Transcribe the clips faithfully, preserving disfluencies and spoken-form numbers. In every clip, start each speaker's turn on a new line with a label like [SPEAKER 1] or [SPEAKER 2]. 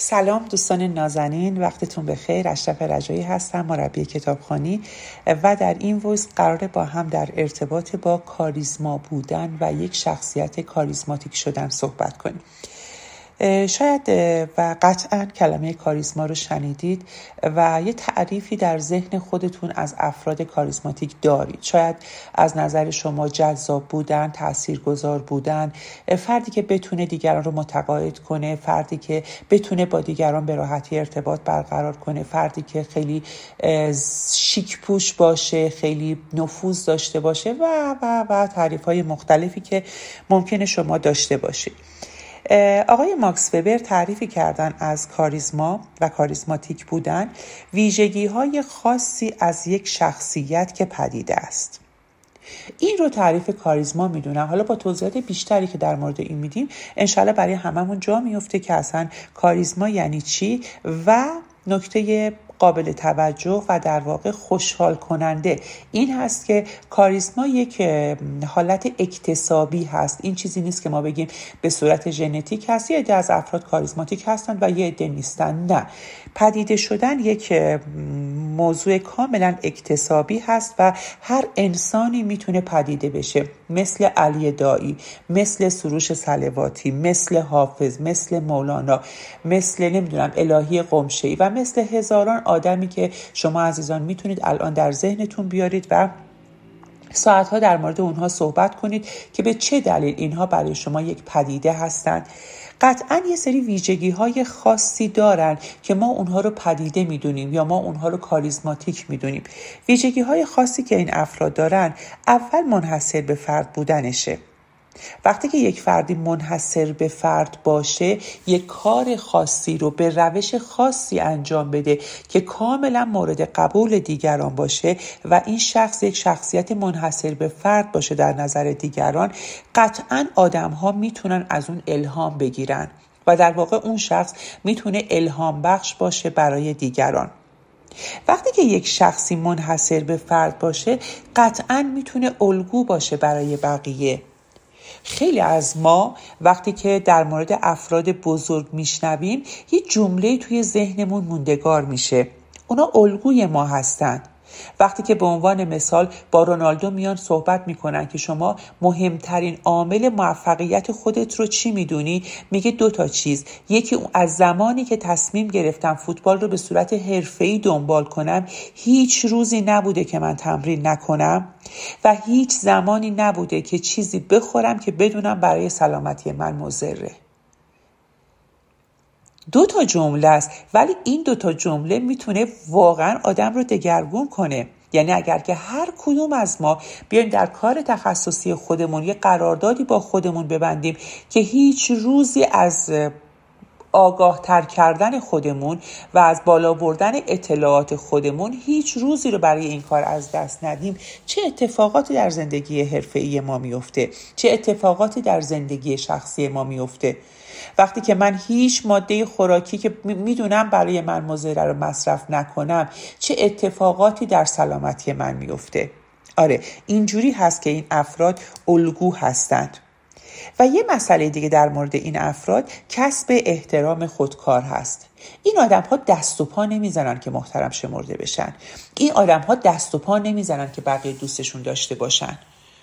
[SPEAKER 1] سلام دوستان نازنین، وقتتون بخیر. اشرف رجایی هستم، مربی کتابخوانی، و در این ویس قراره با هم در ارتباط با کاریزما بودن و یک شخصیت کاریزماتیک شدن صحبت کنیم. شاید و قطعا کلمه کاریزما رو شنیدید و یه تعریفی در ذهن خودتون از افراد کاریزماتیک دارید. شاید از نظر شما جذاب بودن، تاثیرگذار بودن، فردی که بتونه دیگران رو متقاعد کنه، فردی که بتونه با دیگران به راحتی ارتباط برقرار کنه، فردی که خیلی شیک پوش باشه، خیلی نفوذ داشته باشه و و و تعریف‌های مختلفی که ممکنه شما داشته باشید. آقای ماکس وبر تعریفی کردن از کاریزما و کاریزماتیک بودن ویژگی‌های خاصی از یک شخصیت که پدیده است. این رو تعریف کاریزما میدونم. حالا با توضیحات بیشتری که در مورد این میدیم انشالله برای هممون جا میفته که اصلا کاریزما یعنی چی و نکته قابل توجه و در واقع خوشحال کننده این هست که کاریزما یک حالت اکتسابی هست. این چیزی نیست که ما بگیم به صورت ژنتیک هست، یه عده از افراد کاریزماتیک هستند و یه عده نیستن. نه، پدیده شدن یک موضوع کاملا اکتسابی هست و هر انسانی میتونه پدیده بشه، مثل علی دایی، مثل سروش صلواتی، مثل حافظ، مثل مولانا، مثل نمیدونم الهی قمشه‌ای و مثل هزاران آدمی که شما عزیزان میتونید الان در ذهنتون بیارید و ساعتها در مورد اونها صحبت کنید که به چه دلیل اینها برای شما یک پدیده هستند. قطعاً یه سری ویژگی‌های خاصی دارن که ما اونها رو پدیده میدونیم یا ما اونها رو کاریزماتیک میدونیم. ویژگی‌های خاصی که این افراد دارن اول منحصر به فرد بودنشه. وقتی که یک فردی منحصر به فرد باشه، یک کار خاصی رو به روش خاصی انجام بده که کاملا مورد قبول دیگران باشه و این شخص یک شخصیت منحصر به فرد باشه در نظر دیگران، قطعاً آدم‌ها میتونن از اون الهام بگیرن و در واقع اون شخص میتونه الهام بخش باشه برای دیگران. وقتی که یک شخصی منحصر به فرد باشه، قطعاً میتونه الگو باشه برای بقیه. خیلی از ما وقتی که در مورد افراد بزرگ میشنویم یه جمله توی ذهنمون موندگار میشه، اونا الگوی ما هستن. وقتی که به عنوان مثال با رونالدو میان صحبت میکنن که شما مهمترین عامل موفقیت خودت رو چی میدونی، میگه دو تا چیز. یکی از زمانی که تصمیم گرفتم فوتبال رو به صورت حرفه‌ای دنبال کنم، هیچ روزی نبوده که من تمرین نکنم و هیچ زمانی نبوده که چیزی بخورم که بدونم برای سلامتی من مضره. دو تا جمله است، ولی این دو تا جمله میتونه واقعا آدم رو دگرگون کنه. یعنی اگر که هر کدوم از ما بیایم در کار تخصصی خودمون یه قراردادی با خودمون ببندیم که هیچ روزی از آگاه تر کردن خودمون و از بالا بردن اطلاعات خودمون هیچ روزی رو برای این کار از دست ندیم، چه اتفاقاتی در زندگی حرفه‌ای ما میفته، چه اتفاقاتی در زندگی شخصی ما میفته. وقتی که من هیچ ماده خوراکی که میدونم برای من مضر رو مصرف نکنم، چه اتفاقاتی در سلامتی من میفته. آره، اینجوری هست که این افراد الگو هستند. و یه مسئله دیگه در مورد این افراد کسب احترام خودکار هست. این آدم ها دست و پا نمیزنن که محترم شمرده بشن. این آدم ها دست و پا نمیزنن که بقیه دوستشون داشته باشن.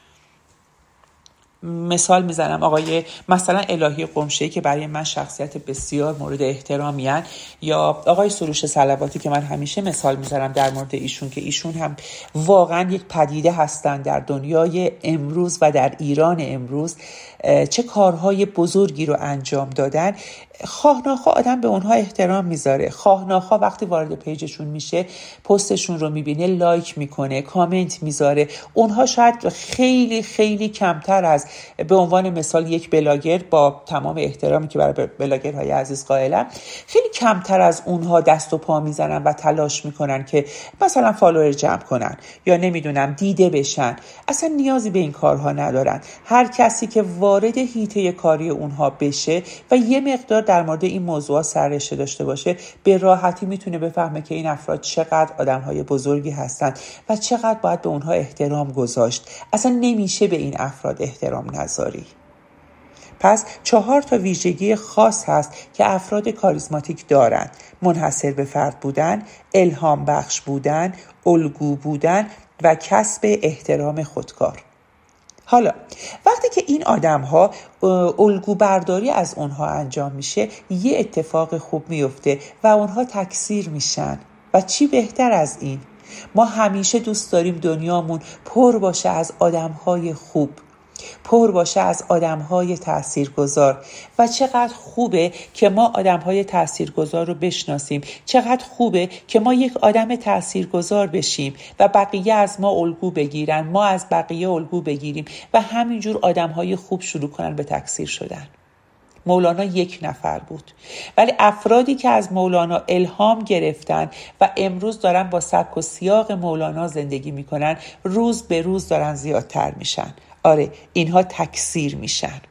[SPEAKER 1] مثال میزنم آقای مثلا الهی قمشه‌ای که برای من شخصیت بسیار مورد احترامیان، یا آقای سروش صلواتی که من همیشه مثال میزنم در مورد ایشون که ایشون هم واقعا یک پدیده هستن در دنیای امروز و در ایران امروز. چه کارهای بزرگی رو انجام دادن. خواه ناخواه آدم به اونها احترام میذاره. خواه ناخواه وقتی وارد پیجشون میشه پستشون رو میبینه، لایک میکنه، کامنت میذاره. اونها شاید خیلی خیلی کمتر از به عنوان مثال یک بلاگر، با تمام احترامی که برای بلاگرهای عزیز قائلم، خیلی کمتر از اونها دست و پا میزنن و تلاش میکنن که مثلا فالوور جمع کنن یا نمیدونم دیده بشن. اصلا نیازی به این کارها ندارن. هر کسی که وارد حیطه کاری اونها بشه و یه مقدار در مورد این موضوع سررشته داشته باشه، به راحتی میتونه بفهمه که این افراد چقدر آدمهای بزرگی هستند و چقدر باید به اونها احترام گذاشت. اصلا نمیشه به این افراد احترام نذاری. پس چهار تا ویژگی خاص هست که افراد کاریزماتیک دارند: منحصر به فرد بودن، الهام بخش بودن، الگو بودن و کسب احترام خودکار. حالا وقتی که این آدم ها الگو برداری از اونها انجام میشه، یه اتفاق خوب میفته و اونها تکثیر میشن. و چی بهتر از این؟ ما همیشه دوست داریم دنیامون پر باشه از آدم های خوب، پر باشه از آدم‌های تاثیرگذار. و چقدر خوبه که ما آدم‌های تاثیرگذار رو بشناسیم، چقدر خوبه که ما یک آدم تاثیرگذار بشیم و بقیه از ما الگو بگیرن، ما از بقیه الگو بگیریم و همینجور آدم‌های خوب شروع کنن به تکثیر شدن. مولانا یک نفر بود، ولی افرادی که از مولانا الهام گرفتن و امروز دارن با سبک و سیاق مولانا زندگی میکنن، روز به روز دارن زیادتر میشن. آره، اینها تکثیر میشن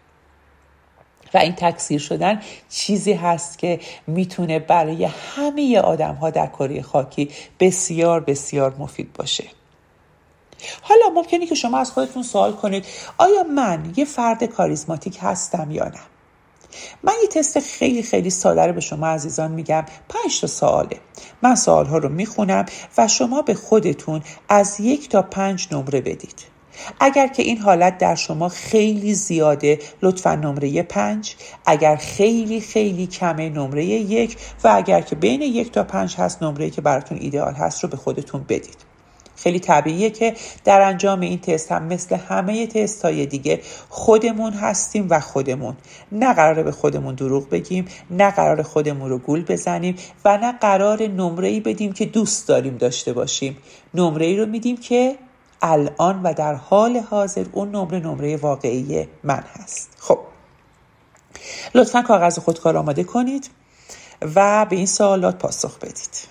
[SPEAKER 1] و این تکثیر شدن چیزی هست که میتونه برای همه آدم ها در کره خاکی بسیار بسیار مفید باشه. حالا ممکنه که شما از خودتون سوال کنید آیا من یه فرد کاریزماتیک هستم یا نه؟ من یه تست خیلی خیلی ساده رو به شما عزیزان میگم. پنج تا سواله. من سوالها رو میخونم و شما به خودتون از یک تا پنج نمره بدید. اگر که این حالت در شما خیلی زیاده، لطفاً نمره پنج. اگر خیلی خیلی کمه، نمره یک. و اگر که بین یک تا پنج هست، نمره که براتون ایدئال هست رو به خودتون بدید. خیلی طبیعیه که در انجام این تست هم مثل همه تست های دیگه خودمون هستیم و خودمون نه قراره به خودمون دروغ بگیم، نه قراره خودمون رو گول بزنیم و نه قراره نمره‌ای بدیم که دوست داریم داشته باشیم. نمره‌ای رو میدیم که الان و در حال حاضر اون نمره نمره واقعی من هست. خب لطفاً کاغذ خودکار آماده کنید و به این سوالات پاسخ بدید.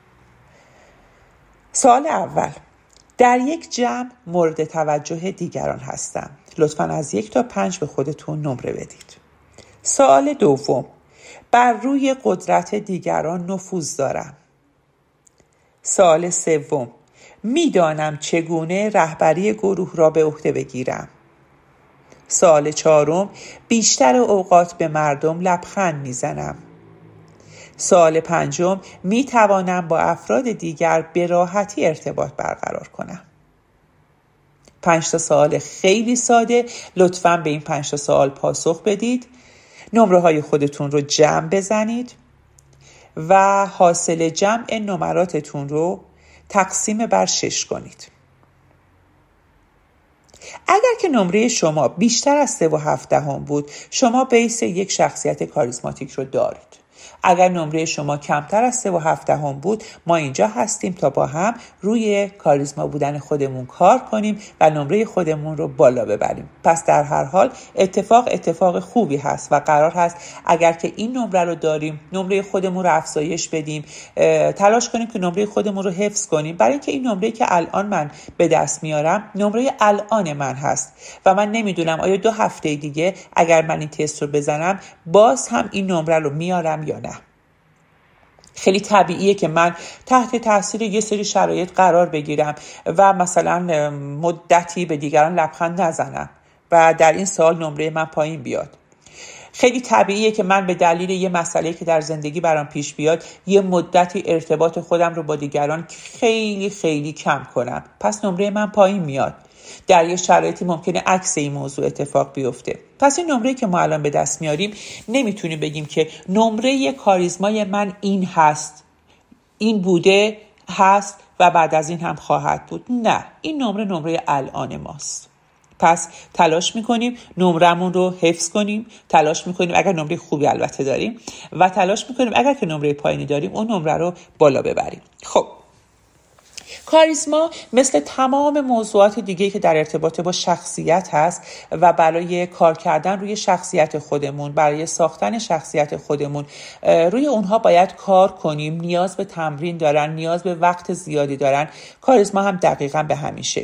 [SPEAKER 1] سوال اول: در یک جمع مورد توجه دیگران هستم. لطفاً از یک تا پنج به خودتون نمره بدید. سوال دوم: بر روی قدرت دیگران نفوذ دارم. سوال سوم: میدانم چگونه رهبری گروه را به عهده بگیرم. سوال چهارم: بیشتر اوقات به مردم لبخند میزنم. سوال پنجم: می توانم با افراد دیگر به راحتی ارتباط برقرار کنم. پنج تا سوال خیلی ساده. لطفاً به این پنج تا سوال پاسخ بدید. نمره های خودتون رو جمع بزنید و حاصل جمع نمراتتون رو تقسیم بر شش کنید. اگر که نمره شما بیشتر از سه و هفت دهم بود، شما بیس یک شخصیت کاریزماتیک رو دارید. اگر نمره شما کمتر از سه و هفت دهم بود، ما اینجا هستیم تا با هم روی کاریزما بودن خودمون کار کنیم و نمره خودمون رو بالا ببریم. پس در هر حال اتفاق اتفاق خوبی هست و قرار هست اگر که این نمره رو داریم، نمره خودمون رو افزایش بدیم، تلاش کنیم که نمره خودمون رو حفظ کنیم، برای اینکه این نمره که الان من به دست میارم نمره الان من هست و من نمیدونم آیا دو هفته دیگه اگر من این تست رو بزنم باز هم این نمره رو میارم یا نه. خیلی طبیعیه که من تحت تاثیر یه سری شرایط قرار بگیرم و مثلا مدتی به دیگران لبخند نزنم و در این سال نمره من پایین بیاد. خیلی طبیعیه که من به دلیل یه مسئله که در زندگی برام پیش بیاد یه مدتی ارتباط خودم رو با دیگران خیلی خیلی کم کنم، پس نمره من پایین میاد. در یه شرایطی ممکنه عکس این موضوع اتفاق بیفته. پس این نمره که ما الان به دست میاریم نمیتونیم بگیم که نمره کاریزمای من این هست، این بوده هست و بعد از این هم خواهد بود. نه، این نمره نمره الان ماست. پس تلاش میکنیم نمرمون رو حفظ کنیم، تلاش میکنیم اگر نمره خوبی البته داریم و تلاش میکنیم اگر که نمره پایینی داریم اون نمره رو بالا ببریم. خب کاریزما مثل تمام موضوعات دیگه که در ارتباط با شخصیت هست و برای کار کردن روی شخصیت خودمون، برای ساختن شخصیت خودمون روی اونها باید کار کنیم. نیاز به تمرین دارن، نیاز به وقت زیادی دارن. کاریزما هم دقیقاً به همین شکله.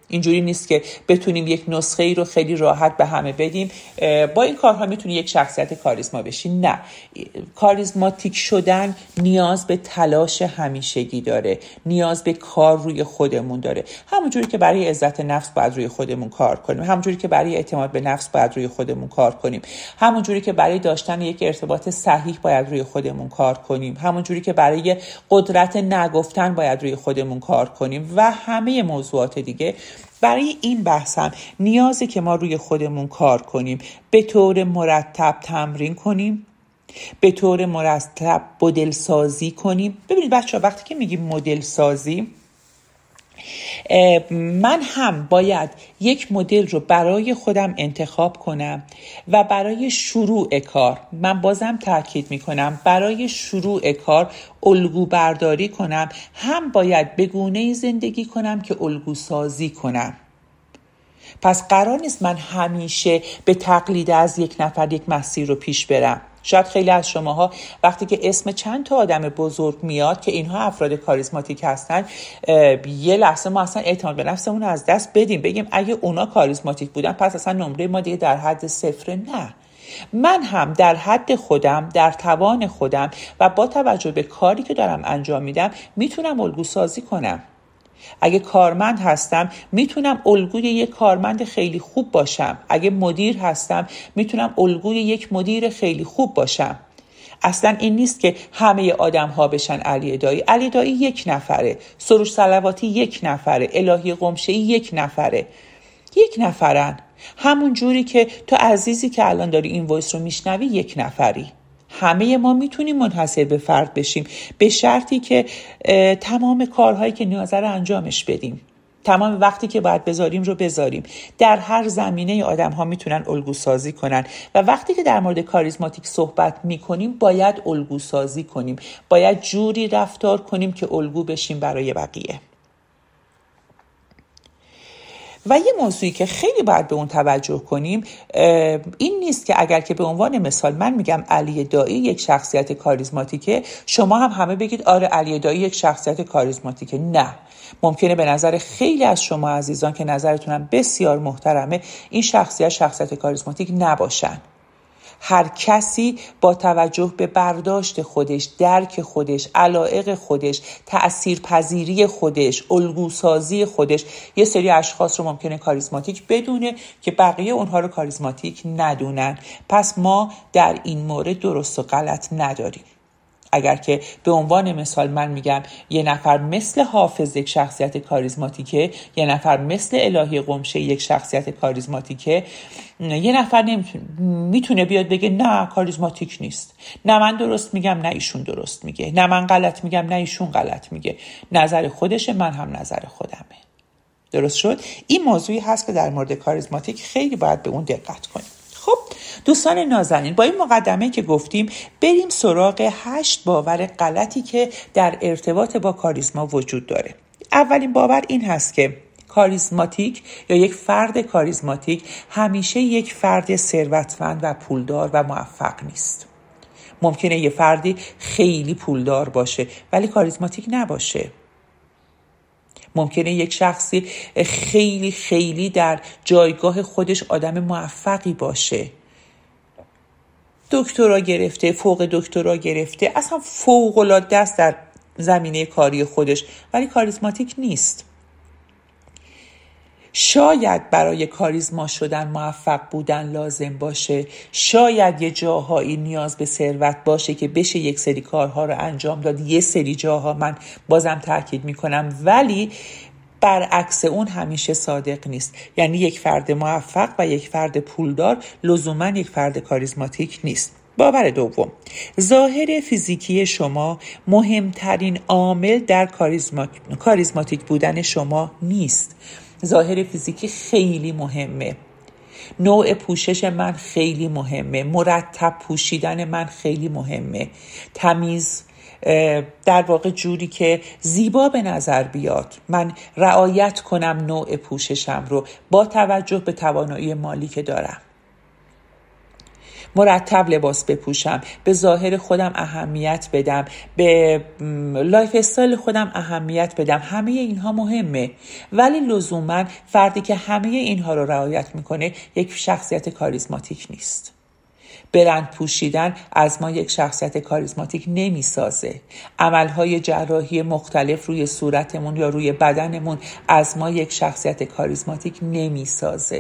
[SPEAKER 1] اینجوری نیست که بتونیم یک نسخه ای رو خیلی راحت به همه بدیم با این کارها میتونی یک شخصیت کاریزما بشی. نه، کاریزماتیک شدن نیاز به تلاش همیشگی داره، نیاز به کار روی خودمون داره. همونجوری که برای عزت نفس باید روی خودمون کار کنیم، همونجوری که برای اعتماد به نفس باید روی خودمون کار کنیم، همونجوری که برای داشتن یک ارتباط صحیح باید روی خودمون کار کنیم، همونجوری که برای قدرت نگفتن باید روی خودمون کار کنیم و همه موضوعات دیگه. برای این بحثم نیازه که ما روی خودمون کار کنیم، به طور مرتب تمرین کنیم، به طور مرتب مدل سازی کنیم. ببینید بچه‌ها، وقتی که میگیم مدل سازی، من هم باید یک مدل رو برای خودم انتخاب کنم و برای شروع کار، من بازم تاکید میکنم، برای شروع کار الگو برداری کنم، هم باید به گونه‌ای زندگی کنم که الگو سازی کنم. پس قرار نیست من همیشه به تقلید از یک نفر یک مسیر رو پیش برم. شاید خیلی از شماها وقتی که اسم چند تا آدم بزرگ میاد که اینها افراد کاریزماتیک هستن، یه لحظه ما اصلا اعتماد به نفسمون رو از دست بدیم، بگیم اگه اونا کاریزماتیک بودن پس اصلا نمره ما دیگه در حد صفر. نه، من هم در حد خودم، در توان خودم و با توجه به کاری که دارم انجام میدم میتونم الگو سازی کنم. اگه کارمند هستم میتونم الگوی یک کارمند خیلی خوب باشم. اگه مدیر هستم میتونم الگوی یک مدیر خیلی خوب باشم. اصلا این نیست که همه آدم ها بشن علی دایی. علی دایی یک نفره، سروش صلواتی یک نفره، الهی قمشه‌ای یک نفره، یک نفرن. همون جوری که تو عزیزی که الان داری این وایس رو میشنوی یک نفری. همه ما میتونیم منحصر به فرد بشیم به شرطی که تمام کارهایی که نیازه رو انجامش بدیم، تمام وقتی که باید بذاریم رو بذاریم. در هر زمینه آدم ها میتونن الگو سازی کنن و وقتی که در مورد کاریزماتیک صحبت میکنیم باید الگو سازی کنیم، باید جوری رفتار کنیم که الگو بشیم برای بقیه. و یه موضوعی که خیلی باید به اون توجه کنیم این نیست که اگر که به عنوان مثال من میگم علی دایی یک شخصیت کاریزماتیکه، شما هم همه بگید آره علی دایی یک شخصیت کاریزماتیکه. نه، ممکنه به نظر خیلی از شما عزیزان که نظرتونم بسیار محترمه این شخصیت شخصیت کاریزماتیک نباشن. هر کسی با توجه به برداشت خودش، درک خودش، علایق خودش، تأثیرپذیری خودش، الگوسازی خودش، یه سری اشخاص رو ممکنه کاریزماتیک بدونه که بقیه اونها رو کاریزماتیک ندونن. پس ما در این مورد درست و غلط نداریم. اگر که به عنوان مثال من میگم یه نفر مثل حافظ یک شخصیت کاریزماتیکه، یه نفر مثل الهی قمشه یک شخصیت کاریزماتیکه، یه نفر نمیتونه میتونه بیاد بگه نه کاریزماتیک نیست، نه من درست میگم نه ایشون درست میگه، نه من غلط میگم نه ایشون غلط میگه، نظر خودشه من هم نظر خودمه. درست شد؟ این موضوعی هست که در مورد کاریزماتیک خیلی باید به اون دقت کنیم. خب دوستان نازنین، با این مقدمه که گفتیم بریم سراغ هشت باور غلطی که در ارتباط با کاریزما وجود داره. اولین باور این هست که کاریزماتیک یا یک فرد کاریزماتیک همیشه یک فرد ثروتمند و پولدار و موفق نیست. ممکنه یه فردی خیلی پولدار باشه ولی کاریزماتیک نباشه. ممکنه یک شخصی خیلی خیلی در جایگاه خودش آدم موفقی باشه، دکترا گرفته، فوق دکترا گرفته، اصلا فوق العاده است در زمینه کاری خودش ولی کاریزماتیک نیست. شاید برای کاریزما شدن موفق بودن لازم باشه، شاید یه جاهایی نیاز به ثروت باشه که بشه یک سری کارها رو انجام داد، یه سری جاها من بازم تاکید میکنم، ولی برعکس اون همیشه صادق نیست. یعنی یک فرد موفق و یک فرد پولدار لزوما یک فرد کاریزماتیک نیست. باور دوم، ظاهر فیزیکی شما مهمترین عامل در کاریزما... کاریزماتیک بودن شما نیست. ظاهر فیزیکی خیلی مهمه، نوع پوشش من خیلی مهمه، مرتب پوشیدن من خیلی مهمه، تمیز، در واقع جوری که زیبا به نظر بیاد، من رعایت کنم نوع پوششم رو با توجه به توانایی مالی که دارم. مرتب لباس بپوشم، به ظاهر خودم اهمیت بدم، به لایف استایل خودم اهمیت بدم. همه اینها مهمه، ولی لزوما فردی که همه اینها رو رعایت میکنه یک شخصیت کاریزماتیک نیست. برند پوشیدن از ما یک شخصیت کاریزماتیک نمیسازه. عملهای جراحی مختلف روی صورتمون یا روی بدنمون از ما یک شخصیت کاریزماتیک نمیسازه.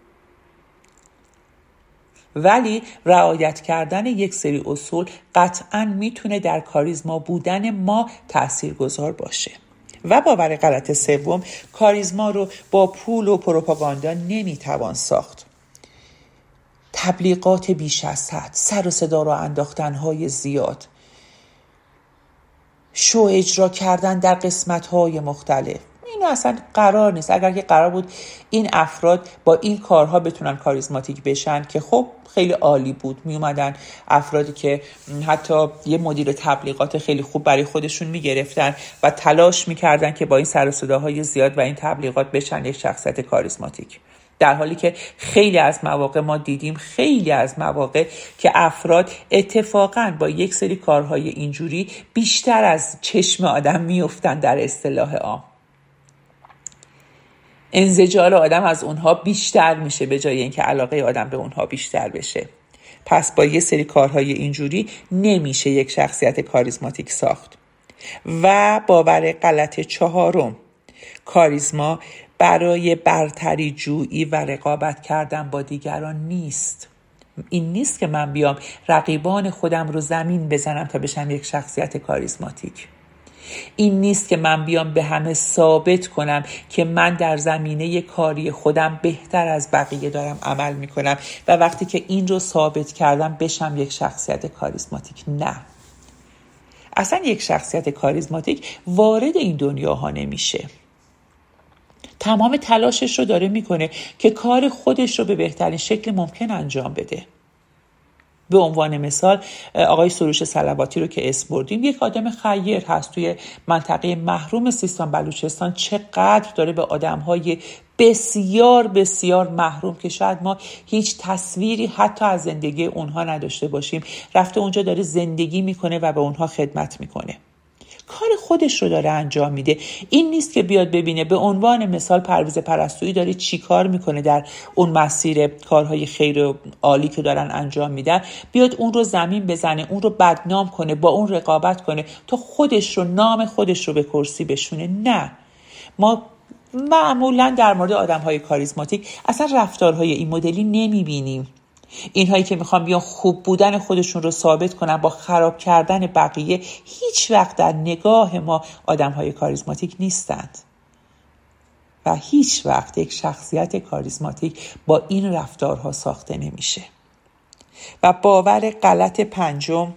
[SPEAKER 1] ولی رعایت کردن یک سری اصول قطعاً میتونه در کاریزما بودن ما تاثیرگذار باشه. و باور غلط سوم، کاریزما رو با پول و پروپاگاندا نمیتوان ساخت. تبلیغات بیش از حد، سر و صدا را انداختن‌های زیاد، شو اجرا کردن در قسمت‌های مختلف، اینو اصلا قرار نیست. اگر که قرار بود این افراد با این کارها بتونن کاریزماتیک بشن که خب خیلی عالی بود. می اومدن افرادی که حتی یه مدیر تبلیغات خیلی خوب برای خودشون میگرفتن و تلاش میکردن که با این سر و صداهای زیاد و این تبلیغات بشن یک شخصیت کاریزماتیک. در حالی که خیلی از مواقع ما دیدیم، خیلی از مواقع که افراد اتفاقاً با یک سری کارهای اینجوری بیشتر از چشم آدم میافتن. در اصطلاح عام انزجار آدم از اونها بیشتر میشه به جای اینکه علاقه آدم به اونها بیشتر بشه. پس با یه سری کارهای اینجوری نمیشه یک شخصیت کاریزماتیک ساخت. و باور غلط چهارم، کاریزما برای برتری جویی و رقابت کردن با دیگران نیست. این نیست که من بیام رقیبان خودم رو زمین بزنم تا بشم یک شخصیت کاریزماتیک. این نیست که من بیام به همه ثابت کنم که من در زمینه کاری خودم بهتر از بقیه دارم عمل میکنم و وقتی که این رو ثابت کردم بشم یک شخصیت کاریزماتیک. نه، اصلا یک شخصیت کاریزماتیک وارد این دنیاها نمیشه. تمام تلاشش رو داره میکنه که کار خودش رو به بهترین شکل ممکن انجام بده. به عنوان مثال آقای سروش صلواتی رو که اسم بردیم، یک آدم خیر هست توی منطقه محروم سیستان بلوچستان. چقدر داره به آدم‌های بسیار بسیار محروم که شاید ما هیچ تصویری حتی از زندگی اونها نداشته باشیم، رفته اونجا داره زندگی میکنه و به اونها خدمت میکنه. کار خودش رو داره انجام میده. این نیست که بیاد ببینه به عنوان مثال پرویز پرستویی داره چی کار میکنه در اون مسیر کارهای خیر عالی که دارن انجام میدن، بیاد اون رو زمین بزنه، اون رو بدنام کنه، با اون رقابت کنه تا خودش رو، نام خودش رو به کرسی بشونه. نه، ما معمولا در مورد آدم‌های کاریزماتیک اصلا رفتارهای این مدلی نمیبینیم. اینهایی که میخوان بیان خوب بودن خودشون رو ثابت کنن با خراب کردن بقیه، هیچ وقت در نگاه ما آدم‌های کاریزماتیک نیستند و هیچ وقت یک شخصیت کاریزماتیک با این رفتارها ساخته نمیشه. و باور غلط پنجم،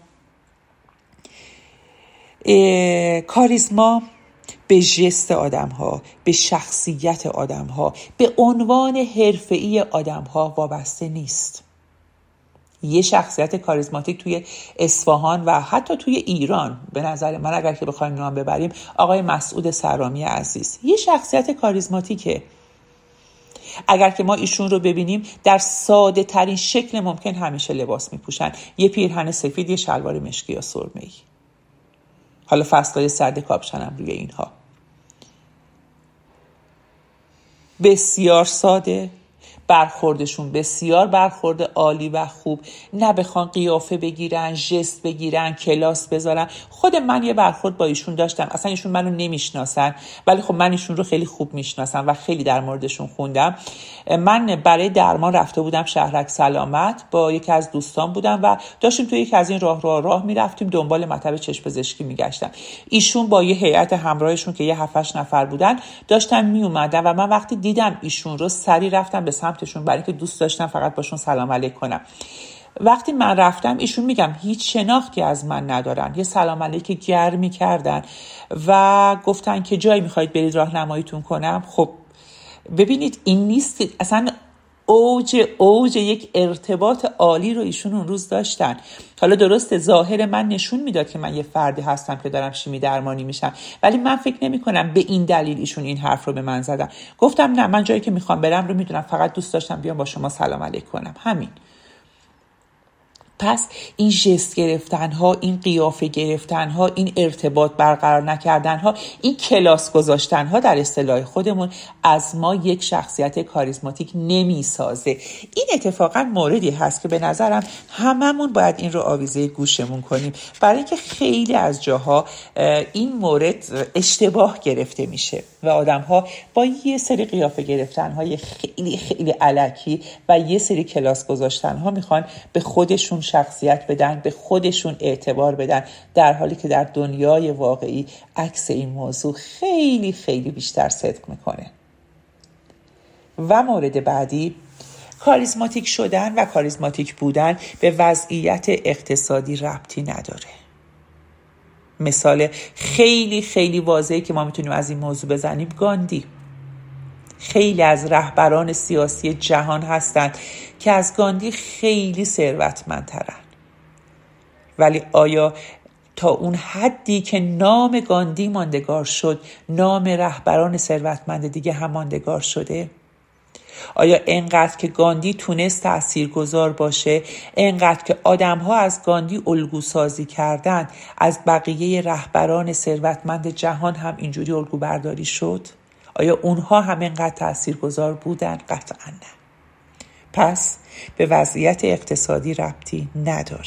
[SPEAKER 1] کاریزما به ژست آدم‌ها، به شخصیت آدم‌ها، به عنوان حرفه‌ای آدم‌ها وابسته نیست. یه شخصیت کاریزماتیک توی اصفهان و حتی توی ایران، به نظر من اگر که بخوایم نام ببریم، آقای مسعود سرامی عزیز یه شخصیت کاریزماتیکه. اگر که ما ایشون رو ببینیم در ساده ترین شکل ممکن همیشه لباس میپوشن، یه پیرهن سفید، یه شلوار مشکی یا سرمه‌ای، حالا فصلای سرد کاپشنم روی اینها. بسیار ساده، برخوردشون بسیار برخورد عالی و خوب. نه بخوان قیافه بگیرن، ژست بگیرن، کلاس بذارن. خود من یه برخورد با ایشون داشتم، اصلا ایشون منو نمیشناسن ولی خب من ایشون رو خیلی خوب میشناسم و خیلی در موردشون خوندم. من برای درمان رفته بودم شهرک سلامت، با یکی از دوستان بودم و داشتیم توی یکی از این راه راه راه میرفتیم دنبال مطب چشم پزشکی میگشتم. ایشون با یه هیئت همراهشون که یه هفت هشت نفر بودن داشتن میومدن و من وقتی دیدم ایشون رو سری رفتم به سمتشون برای که دوست داشتم فقط باشون سلام علیک کنم. وقتی من رفتم ایشون میگم هیچ شناختی از من ندارن، یه سلام علیک گرمی کردن و گفتن که جایی میخواید برید راهنماییتون کنم. خب ببینید این نیست اصلا اوج اوج یک ارتباط عالی رو ایشون اون روز داشتن. حالا درسته ظاهر من نشون میداد که من یه فردی هستم که دارم شیمی درمانی میشم، ولی من فکر نمی کنم به این دلیل ایشون این حرف رو به من زدن. گفتم نه، من جایی که میخوام برم رو میدونم، فقط دوست داشتم بیام با شما سلام علیک کنم، همین. پس این ژست گرفتن ها، این قیافه گرفتن ها، این ارتباط برقرار نکردن ها، این کلاس گذاشتن ها در اصطلاح خودمون از ما یک شخصیت کاریزماتیک نمی سازه. این اتفاقا موردی هست که به نظرم هممون باید این رو آویزه گوشمون کنیم، برای اینکه خیلی از جاها این مورد اشتباه گرفته میشه و آدم ها با یه سری قیافه گرفتن های خیلی خیلی الکی و یه سری کلاس گذاشتن ها میخوان به خودشون شخصیت بدن، به خودشون اعتبار بدن، در حالی که در دنیای واقعی عکس این موضوع خیلی خیلی بیشتر صدق میکنه. و مورد بعدی، کاریزماتیک شدن و کاریزماتیک بودن به وضعیت اقتصادی ربطی نداره. مثال خیلی خیلی واضحی که ما میتونیم از این موضوع بزنیم گاندی. خیلی از رهبران سیاسی جهان هستند که از گاندی خیلی ثروتمندترن، ولی آیا تا اون حدی که نام گاندی ماندگار شد نام رهبران ثروتمند دیگه هم ماندگار شده؟ آیا اینقدر که گاندی تونست تاثیرگذار باشه، اینقدر که آدم‌ها از گاندی الگو سازی کردن، از بقیه رهبران ثروتمند جهان هم اینجوری الگو برداری شد؟ آیا اونها هم اینقدر تاثیرگذار بودن؟ قطعاً نه. پس به وضعیت اقتصادی ربطی نداره.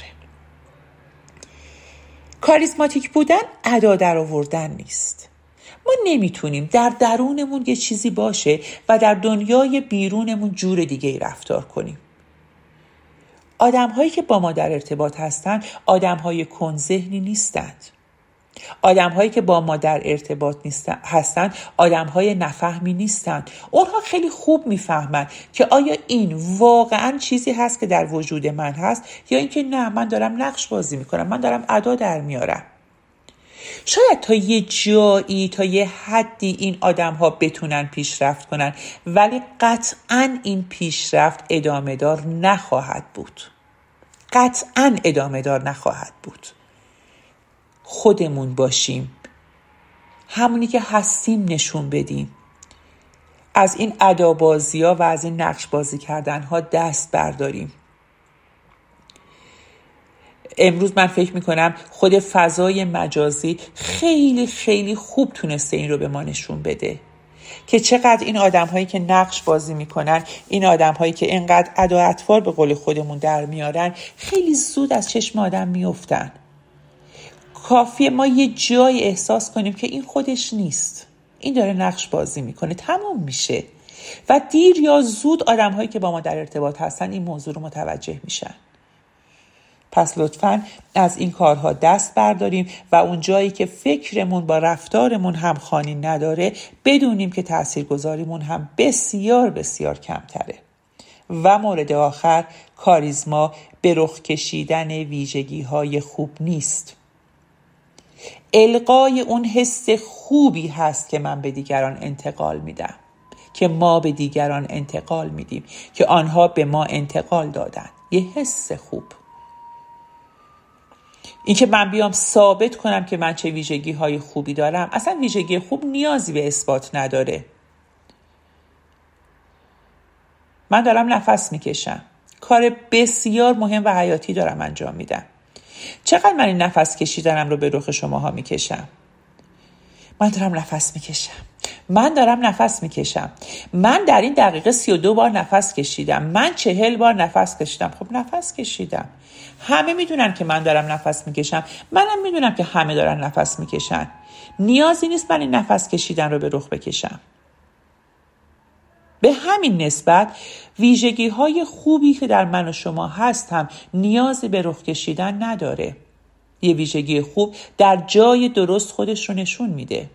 [SPEAKER 1] کاریزماتیک بودن ادا در آوردن نیست. ما نمیتونیم در درونمون یه چیزی باشه و در دنیای بیرونمون جور دیگه ای رفتار کنیم. آدم هایی که با ما در ارتباط هستن آدم های کنذهنی نیستند. آدم هایی که با ما در ارتباط نیستن هستن آدم های نفهمی نیستند. اونها خیلی خوب میفهمن که آیا این واقعا چیزی هست که در وجود من هست یا اینکه نه، من دارم نقش بازی میکنم، من دارم ادا در میارم. شاید تا یه جایی، تا یه حدی این آدم ها بتونن پیشرفت کنن، ولی قطعاً این پیشرفت ادامه دار نخواهد بود. قطعاً ادامه دار نخواهد بود. خودمون باشیم، همونی که هستیم نشون بدیم، از این ادابازی ها و از این نقش بازی کردن ها دست برداریم. امروز من فکر میکنم خود فضای مجازی خیلی خیلی خوب تونسته این رو به ما نشون بده که چقدر این آدم هایی که نقش بازی میکنن، این آدم هایی که اینقدر ادا اطوار به قول خودمون در میارن، خیلی زود از چشم آدم میافتن. کافیه ما یه جای احساس کنیم که این خودش نیست، این داره نقش بازی میکنه، تمام میشه. و دیر یا زود آدم هایی که با ما در ارتباط هستن این موضوع رو متوجه میشن. پس لطفاً از این کارها دست برداریم و اون جایی که فکرمون با رفتارمون همخوانی نداره بدونیم که تاثیرگذاریمون هم بسیار بسیار کمتره. و مورد آخر، کاریزما به رخ کشیدن ویژگی های خوب نیست. القای اون حس خوبی هست که من به دیگران انتقال میدم، که ما به دیگران انتقال میدیم، که آنها به ما انتقال دادن. یه حس خوب. این که من بیام ثابت کنم که من چه ویژگی های خوبی دارم، اصلا ویژگی خوب نیازی به اثبات نداره. من دارم نفس میکشم، کار بسیار مهم و حیاتی دارم انجام میدم. چقدر من این نفس کشیدنم رو به رخ شماها میکشم؟ من دارم نفس میکشم، من دارم نفس میکشم. من در این دقیقه سی و دو بار نفس کشیدم، من چهل بار نفس کشیدم. خب نفس کشیدم. همه میدونن که من دارم نفس میکشم، منم میدونم که همه دارن نفس میکشن. نیازی نیست من این نفس کشیدن رو به رخ بکشم. به همین نسبت ویژگی های خوبی که در من و شما هست هم نیازی به رخ کشیدن نداره. یه ویژگی خوب در جای درست خودش رو نشون میده.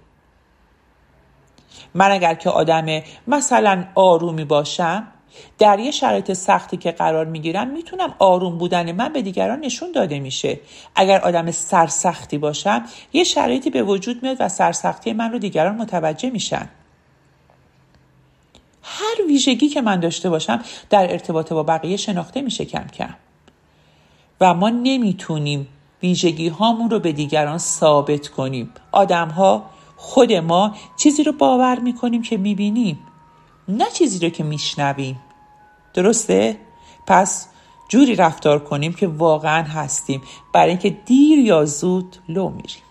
[SPEAKER 1] من اگر که آدم مثلا آرومی باشم، در یه شرایط سختی که قرار میگیرم میتونم آروم بودن من به دیگران نشون داده میشه. اگر آدم سرسختی باشم، یه شرایطی به وجود میاد و سرسختی من رو دیگران متوجه میشن. هر ویژگی که من داشته باشم در ارتباط با بقیه شناخته میشه کم کم. و ما نمیتونیم ویژگی هامون رو به دیگران ثابت کنیم. آدم ها، خود ما چیزی رو باور میکنیم که میبینیم، نه چیزی رو که میشنویم. درسته؟ پس جوری رفتار کنیم که واقعا هستیم، برای اینکه دیر یا زود لو میریم.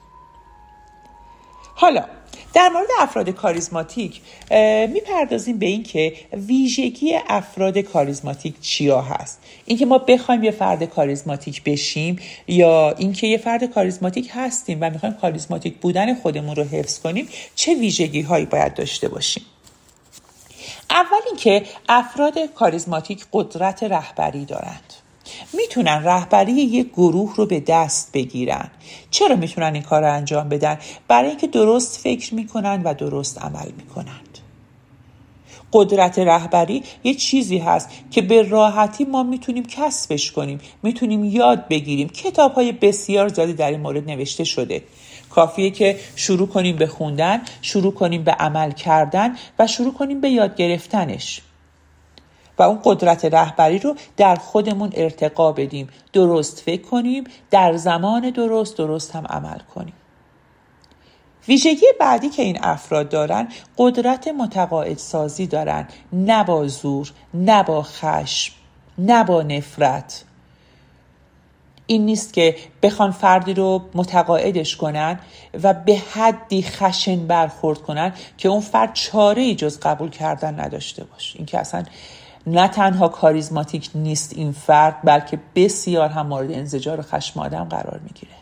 [SPEAKER 1] حالا در مورد افراد کاریزماتیک میپردازیم به این که ویژگی افراد کاریزماتیک چیا هست. اینکه ما بخوایم یه فرد کاریزماتیک بشیم یا اینکه یه فرد کاریزماتیک هستیم و میخوایم کاریزماتیک بودن خودمون رو حفظ کنیم، چه ویژگی هایی باید داشته باشیم. اول اینکه افراد کاریزماتیک قدرت رهبری دارند. میتونن رهبری یک گروه رو به دست بگیرن. چرا میتونن این کار رو انجام بدن؟ برای اینکه درست فکر میکنن و درست عمل میکنند. قدرت رهبری یه چیزی هست که به راحتی ما میتونیم کسبش کنیم، میتونیم یاد بگیریم. کتاب‌های بسیار زیادی در این مورد نوشته شده. کافیه که شروع کنیم به خوندن، شروع کنیم به عمل کردن و شروع کنیم به یاد گرفتنش. و اون قدرت رهبری رو در خودمون ارتقا بدیم، درست فکر کنیم، در زمان درست درست هم عمل کنیم. ویژگی بعدی که این افراد دارن، قدرت متقاعد سازی دارن، نه با زور، نه با خشم، نه با نفرت. این نیست که بخوان فردی رو متقاعدش کنن و به حدی خشن برخورد کنن که اون فرد چاره‌ای جز قبول کردن نداشته باشه. این که اصلا نه تنها کاریزماتیک نیست این فرد، بلکه بسیار هم مورد انزجار و خشم آدم قرار میگیره.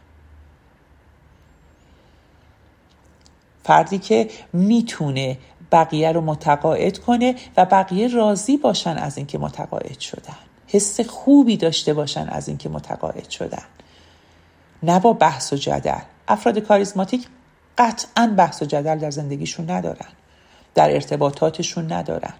[SPEAKER 1] فردی که میتونه بقیه رو متقاعد کنه و بقیه راضی باشن از اینکه متقاعد شدن، حس خوبی داشته باشن از اینکه متقاعد شدن، نه با بحث و جدل. افراد کاریزماتیک قطعاً بحث و جدل در زندگیشون ندارن، در ارتباطاتشون ندارن.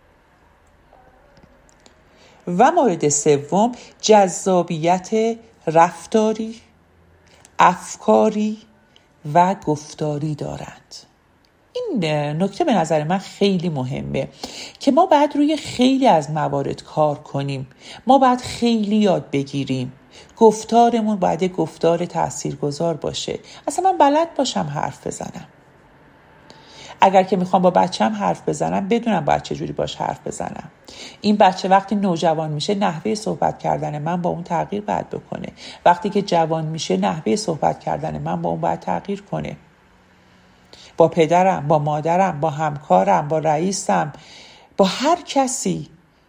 [SPEAKER 1] و مورد سوم، جذابیت رفتاری، افکاری و گفتاری دارند. این نکته به نظر من خیلی مهمه که ما باید روی خیلی از موارد کار کنیم. ما باید خیلی یاد بگیریم. گفتارمون باید گفتار تاثیرگذار باشه. اصلا من بلد باشم حرف بزنم. اگر که میخوام با بچه‌م حرف بزنم، بدونم باید چجوری باش حرف بزنم. این بچه وقتی نوجوان میشه، نحوه صحبت کردن من با اون تغییر باید بکنه. وقتی که جوان میشه، نحوه صحبت کردن من با اون باید تغییر کنه. با پدرم، با مادرم، با همکارم، با رئیسم، با هر کسی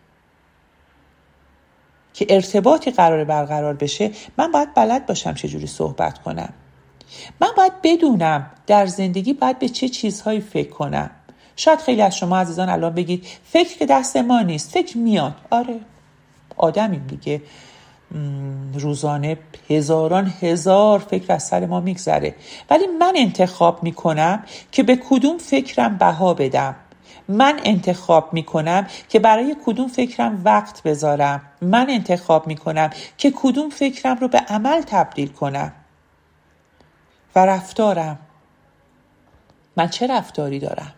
[SPEAKER 1] که ارتباطی قراره برقرار بشه، من باید بلد باشم چجوری صحبت کنم. من باید بدونم در زندگی باید به چه چیزهایی فکر کنم. شاید خیلی از شما عزیزان الان بگید فکر که دست ما نیست. فکر میاد. آره، آدمی دیگه، روزانه هزاران هزار فکر از سر ما میگذره، ولی من انتخاب میکنم که به کدوم فکرم بها بدم. من انتخاب میکنم که برای کدوم فکرم وقت بذارم. من انتخاب میکنم که کدوم فکرم رو به عمل تبدیل کنم. و رفتارم، من چه رفتاری دارم؟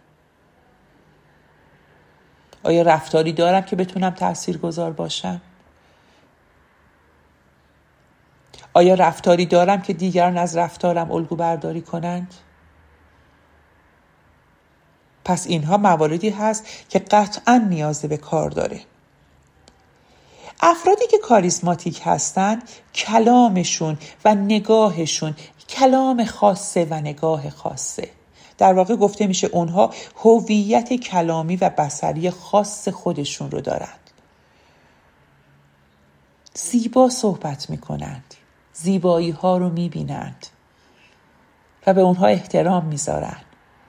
[SPEAKER 1] آیا رفتاری دارم که بتونم تاثیرگذار باشم؟ آیا رفتاری دارم که دیگران از رفتارم الگو برداری کنند؟ پس اینها مواردی هست که قطعاً نیاز به کار داره. افرادی که کاریزماتیک هستند، کلامشون و نگاهشون کلام خاصه و نگاه خاصه. در واقع گفته میشه اونها هویت کلامی و بصری خاص خودشون رو دارند. زیبا صحبت میکنند، زیبایی ها رو میبینند و به اونها احترام میذارند.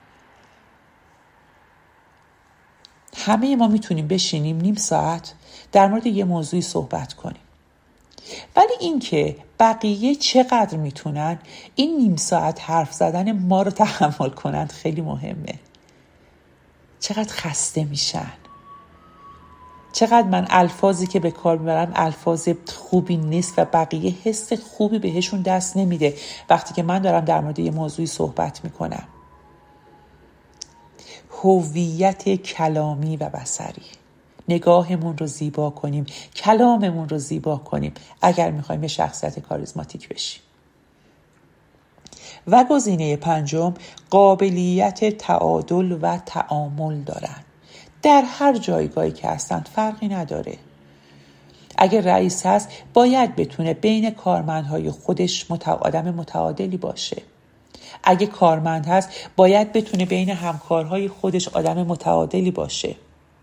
[SPEAKER 1] همه ما میتونیم بشینیم نیم ساعت در مورد یه موضوعی صحبت کنیم، ولی این که بقیه چقدر میتونن این نیم ساعت حرف زدن ما رو تحمل کنند خیلی مهمه. چقدر خسته میشن، چقدر من الفاظی که به کار میبرم الفاظ خوبی نیست و بقیه حس خوبی بهشون دست نمیده وقتی که من دارم در مورد یه موضوعی صحبت میکنم. هویت کلامی و بصری، نگاهمون رو زیبا کنیم، کلاممون رو زیبا کنیم اگر میخوایم شخصیت کاریزماتیک بشیم. و گزینه پنجم، قابلیت تعادل و تعامل دارن. در هر جایگاهی که هستند فرقی نداره. اگه رئیس هست باید بتونه بین کارمندهای خودش مت... آدم متعادلی باشه. اگه کارمند هست باید بتونه بین همکارهای خودش آدم متعادلی باشه.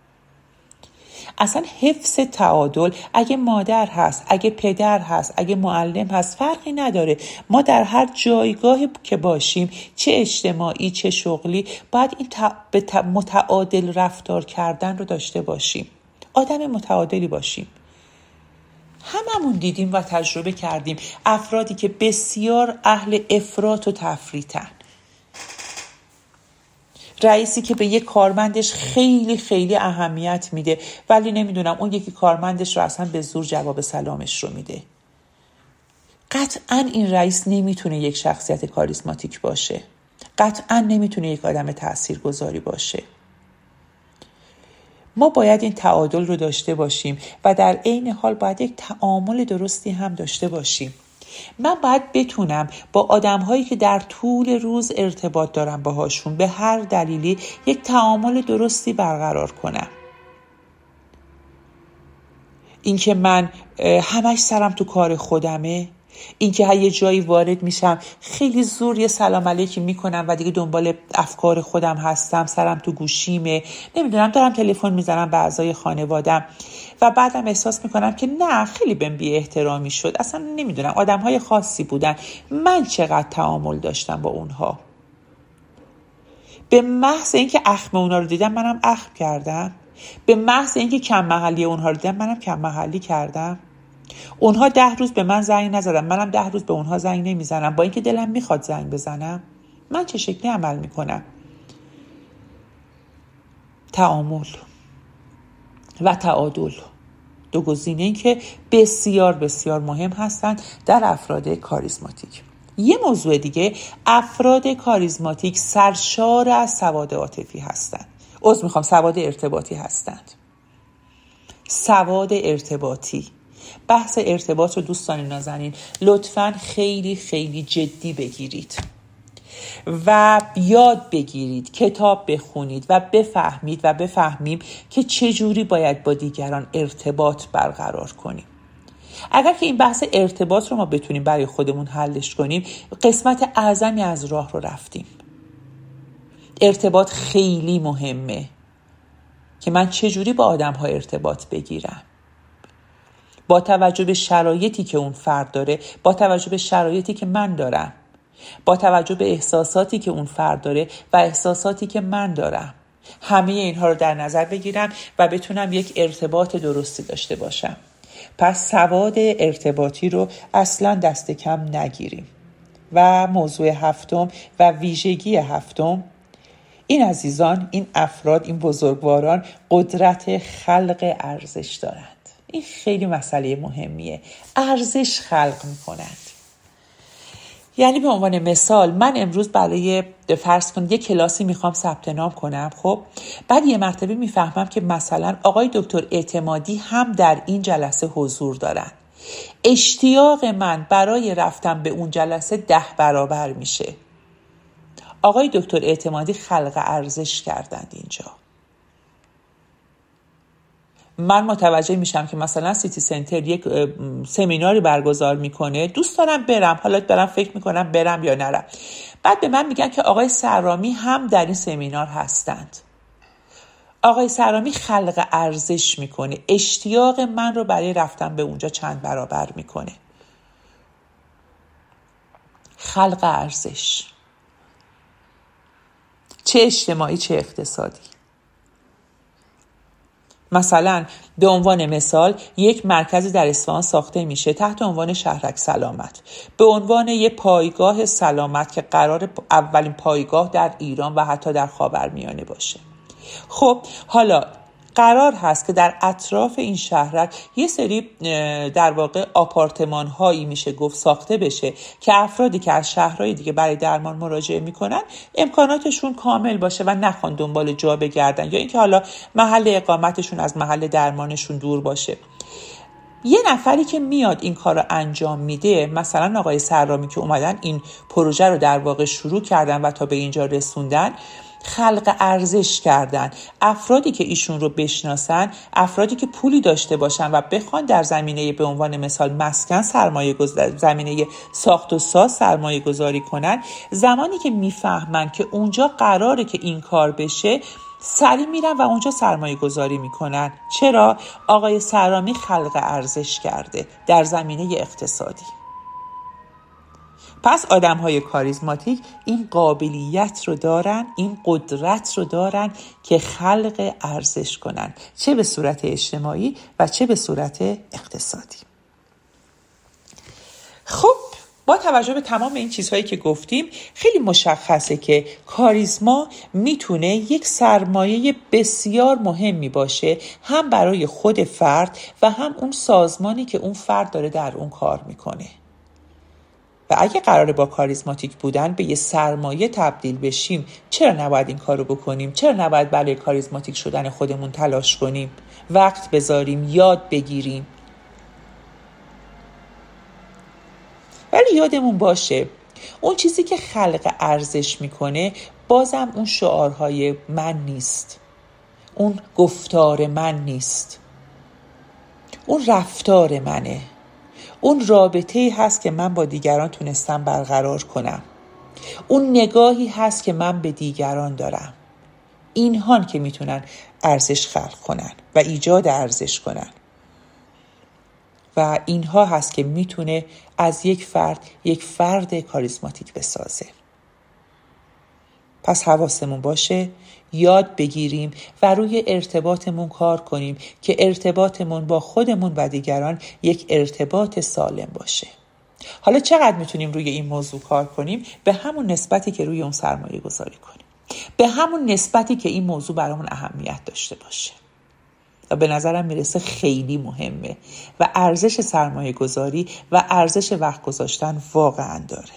[SPEAKER 1] اصلا حفظ تعادل، اگه مادر هست، اگه پدر هست، اگه معلم هست، فرقی نداره. ما در هر جایگاهی که باشیم، چه اجتماعی چه شغلی، باید این به متعادل رفتار کردن رو داشته باشیم. آدم متعادلی باشیم. هممون دیدیم و تجربه کردیم افرادی که بسیار اهل افراط و تفریطن. رئیسی که به یک کارمندش خیلی خیلی اهمیت میده ولی نمیدونم اون یکی کارمندش رو اصلا به زور جواب سلامش رو میده. قطعاً این رئیس نمیتونه یک شخصیت کاریزماتیک باشه. قطعاً نمیتونه یک آدم تاثیرگذاری باشه. ما باید این تعادل رو داشته باشیم و در عین حال باید یک تعامل درستی هم داشته باشیم. من باید بتونم با آدم‌هایی که در طول روز ارتباط دارم باهاشون به هر دلیلی یک تعامل درستی برقرار کنم. اینکه من همش سرم تو کار خودمه، اینکه هر یه جایی وارد میشم خیلی زور یه سلام علیکی میکنم و دیگه دنبال افکار خودم هستم، سرم تو گوشیمه، نمیدونم دارم تلفن میزنم به اعضای خانوادم و بعدم احساس میکنم که نه خیلی بهم بی احترامی شد. اصلا نمیدونم آدمهای خاصی بودن، من چقدر تعامل داشتم با اونها. به محض اینکه اخم اونها رو دیدم منم اخم کردم. به محض اینکه کم محلی اونها رو دیدم منم کم محلی کردم. اونها ده روز به من زنگ نزدن، منم ده روز به اونها زنگ نمیزنم با اینکه دلم میخواد زنگ بزنم. من چه شکلی عمل میکنم؟ تعامل و تعادل، دو گزینه‌ای که بسیار بسیار مهم هستند در افراد کاریزماتیک. یه موضوع دیگه، افراد کاریزماتیک سرشار از سواد عاطفی هستند. عذر میخوام سواد ارتباطی هستند. سواد ارتباطی، بحث ارتباط رو دوستان نازنین لطفاً خیلی خیلی جدی بگیرید و یاد بگیرید، کتاب بخونید و بفهمید و بفهمیم که چجوری باید با دیگران ارتباط برقرار کنیم. اگر که این بحث ارتباط رو ما بتونیم برای خودمون حلش کنیم، قسمت اعظمی از راه رو رفتیم. ارتباط خیلی مهمه که من چجوری با آدم ها ارتباط بگیرم، با توجه به شرایطی که اون فرد داره، با توجه به شرایطی که من دارم، با توجه به احساساتی که اون فرد داره و احساساتی که من دارم. همه اینها رو در نظر بگیرم و بتونم یک ارتباط درستی داشته باشم. پس سواد ارتباطی رو اصلا دست کم نگیریم. و موضوع هفتم و ویژگی هفتم، این عزیزان، این افراد، این بزرگواران قدرت خلق ارزش دارند. این خیلی مسئله مهمیه. ارزش خلق میکنند. یعنی به عنوان مثال من امروز برای فرض کن یک کلاسی میخوام ثبت نام کنم، خب بعد یه مرتبه میفهمم که مثلا آقای دکتر اعتمادی هم در این جلسه حضور دارن. اشتیاق من برای رفتن به اون جلسه ده برابر میشه. آقای دکتر اعتمادی خلق ارزش کردند اینجا. من متوجه میشم که مثلا سیتی سنتر یک سمیناری برگزار میکنه، دوست دارم برم، حالا دارم فکر میکنم برم یا نرم. بعد به من میگن که آقای سرامی هم در این سمینار هستند. آقای سرامی خلق ارزش میکنه، اشتیاق من رو برای رفتن به اونجا چند برابر میکنه. خلق ارزش، چه اجتماعی چه اقتصادی. مثلا به عنوان مثال یک مرکزی در اصفهان ساخته میشه تحت عنوان شهرک سلامت، به عنوان یک پایگاه سلامت که قرار اولین پایگاه در ایران و حتی در خاورمیانه باشه. خب حالا قرار هست که در اطراف این شهرک یه سری در واقع آپارتمان هایی میشه گفت ساخته بشه که افرادی که از شهرهای دیگه برای درمان مراجعه میکنن امکاناتشون کامل باشه و نخوان دنبال جا بگردن یا اینکه حالا محل اقامتشون از محل درمانشون دور باشه. یه نفری که میاد این کار رو انجام میده، مثلا آقای سرامی که اومدن این پروژه رو در واقع شروع کردن و تا به اینجا رسوندن، خلق ارزش کردن. افرادی که ایشون رو بشناسن، افرادی که پولی داشته باشن و بخوان در زمینه به عنوان مثال مسکن سرمایه گذاری، زمینه ساخت و ساز سرمایه گذاری کنن، زمانی که میفهمن که اونجا قراره که این کار بشه، سریع میرن و اونجا سرمایه گذاری میکنن. چرا؟ آقای سرامی خلق ارزش کرده در زمینه اقتصادی. پس آدم های کاریزماتیک این قابلیت رو دارن، این قدرت رو دارن که خلق ارزش کنن، چه به صورت اجتماعی و چه به صورت اقتصادی. خب با توجه به تمام این چیزهایی که گفتیم، خیلی مشخصه که کاریزما میتونه یک سرمایه بسیار مهمی باشه، هم برای خود فرد و هم اون سازمانی که اون فرد داره در اون کار میکنه. و اگه قراره با کاریزماتیک بودن به یه سرمایه تبدیل بشیم، چرا نباید این کارو بکنیم؟ چرا نباید برای کاریزماتیک شدن خودمون تلاش کنیم، وقت بذاریم، یاد بگیریم؟ ولی یادمون باشه اون چیزی که خلق ارزش میکنه بازم اون شعارهای من نیست، اون گفتار من نیست، اون رفتار منه، اون رابطه‌ای هست که من با دیگران تونستم برقرار کنم، اون نگاهی هست که من به دیگران دارم. اینهان که میتونن ارزش خلق کنن و ایجاد ارزش کنن و اینها هست که میتونه از یک فرد یک فرد کاریزماتیک بسازه. پس حواسمون باشه، یاد بگیریم و روی ارتباطمون کار کنیم که ارتباطمون با خودمون و دیگران یک ارتباط سالم باشه. حالا چقدر میتونیم روی این موضوع کار کنیم؟ به همون نسبتی که روی اون سرمایه گذاری کنیم، به همون نسبتی که این موضوع برامون اهمیت داشته باشه. و به نظرم میرسه خیلی مهمه و ارزش سرمایه گذاری و ارزش وقت گذاشتن واقعا داره.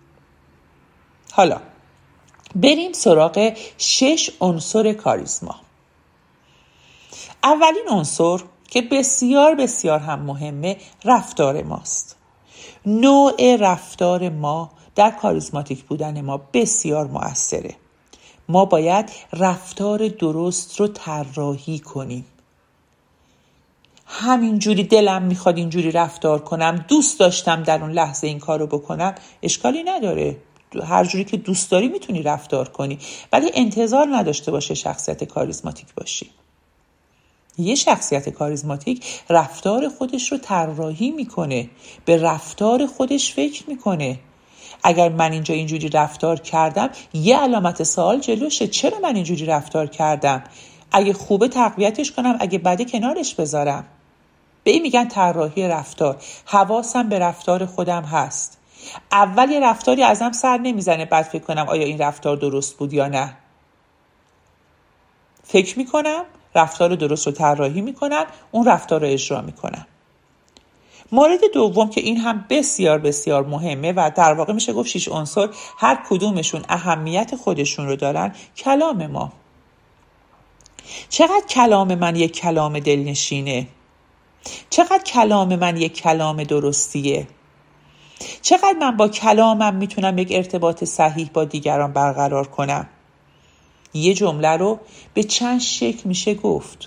[SPEAKER 1] حالا بریم سراغ شش عنصر کاریزما. اولین عنصر که بسیار بسیار هم مهمه، رفتار ماست. نوع رفتار ما در کاریزماتیک بودن ما بسیار مؤثره. ما باید رفتار درست رو طراحی کنیم. همینجوری دلم میخواد اینجوری رفتار کنم، دوست داشتم در اون لحظه این کارو بکنم، اشکالی نداره. هر جوری که دوست داری میتونی رفتار کنی، ولی انتظار نداشته باشه شخصیت کاریزماتیک باشی. یه شخصیت کاریزماتیک رفتار خودش رو طراحی میکنه، به رفتار خودش فکر میکنه. اگر من اینجا اینجوری رفتار کردم، یه علامت سوال جلوشه، چرا من اینجوری رفتار کردم؟ اگه خوبه تقویتش کنم، اگه بده کنارش بذارم. به این میگن طراحی رفتار. حواسم به رفتار خودم هست. اول یه رفتاری ازم سر نمیزنه، بعد فکر کنم آیا این رفتار درست بود یا نه. فکر میکنم، رفتار درست رو طراحی میکنم، اون رفتار رو اجرا میکنم. مورد دوم که این هم بسیار بسیار مهمه و در واقع میشه گفت شش عنصر هر کدومشون اهمیت خودشون رو دارن، کلام ما. چقدر کلام من یک کلام دلنشینه؟ چقدر کلام من یک کلام درستیه؟ چقدر من با کلامم میتونم یک ارتباط صحیح با دیگران برقرار کنم؟ یه جمله رو به چند شکل میشه گفت.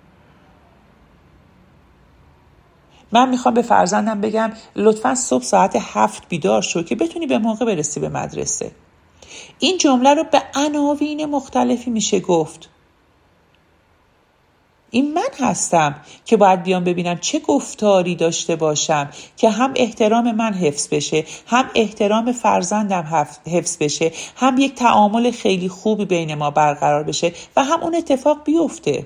[SPEAKER 1] من میخوام به فرزندم بگم لطفاً صبح ساعت هفت بیدار شو که بتونی به موقع برسی به مدرسه. این جمله رو به عناوین مختلفی میشه گفت. این من هستم که باید بیام ببینم چه گفتاری داشته باشم که هم احترام من حفظ بشه، هم احترام فرزندم حفظ بشه، هم یک تعامل خیلی خوبی بین ما برقرار بشه و هم اون اتفاق بیفته.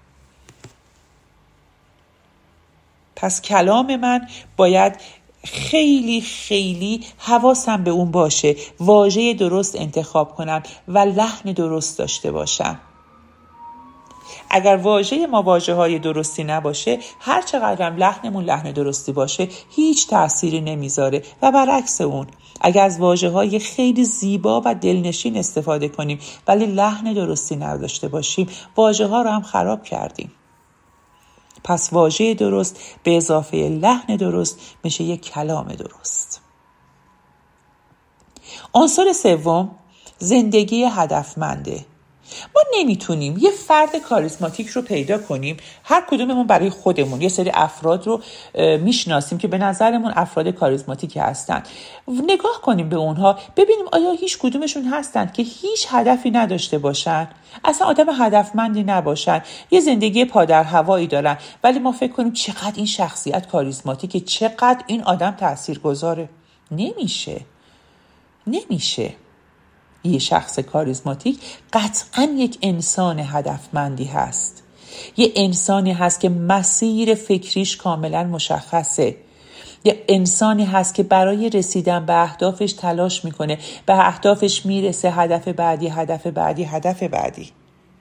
[SPEAKER 1] پس کلام من باید خیلی خیلی حواسم به اون باشه، واژه درست انتخاب کنم و لحن درست داشته باشم. اگر واژه ما واژه های درستی نباشه، هر چقدرم لحنمون لحن درستی باشه هیچ تأثیری نمیذاره و برعکس اون، اگر از واژه های خیلی زیبا و دلنشین استفاده کنیم ولی لحن درستی نداشته باشیم، واژه ها رو هم خراب کردیم. پس واژه درست به اضافه لحن درست میشه یک کلام درست. عنصر سوم زندگی هدفمنده. ما نمیتونیم یه فرد کاریزماتیک رو پیدا کنیم، هر کدوممون برای خودمون یه سری افراد رو میشناسیم که به نظرمون افراد کاریزماتیکی هستن، نگاه کنیم به اونها ببینیم آیا هیچ کدومشون هستن که هیچ هدفی نداشته باشن، اصلا آدم هدفمندی نباشن، یه زندگی پادر هوایی دارن، ولی ما فکر کنیم چقدر این شخصیت کاریزماتیکه، چقدر این آدم تاثیرگذاره. نمیشه نمیشه یه شخص کاریزماتیک قطعاً یک انسان هدفمندی هست، یه انسانی هست که مسیر فکریش کاملا مشخصه، یه انسانی هست که برای رسیدن به اهدافش تلاش میکنه، به اهدافش میرسه، هدف بعدی هدف بعدی هدف بعدی.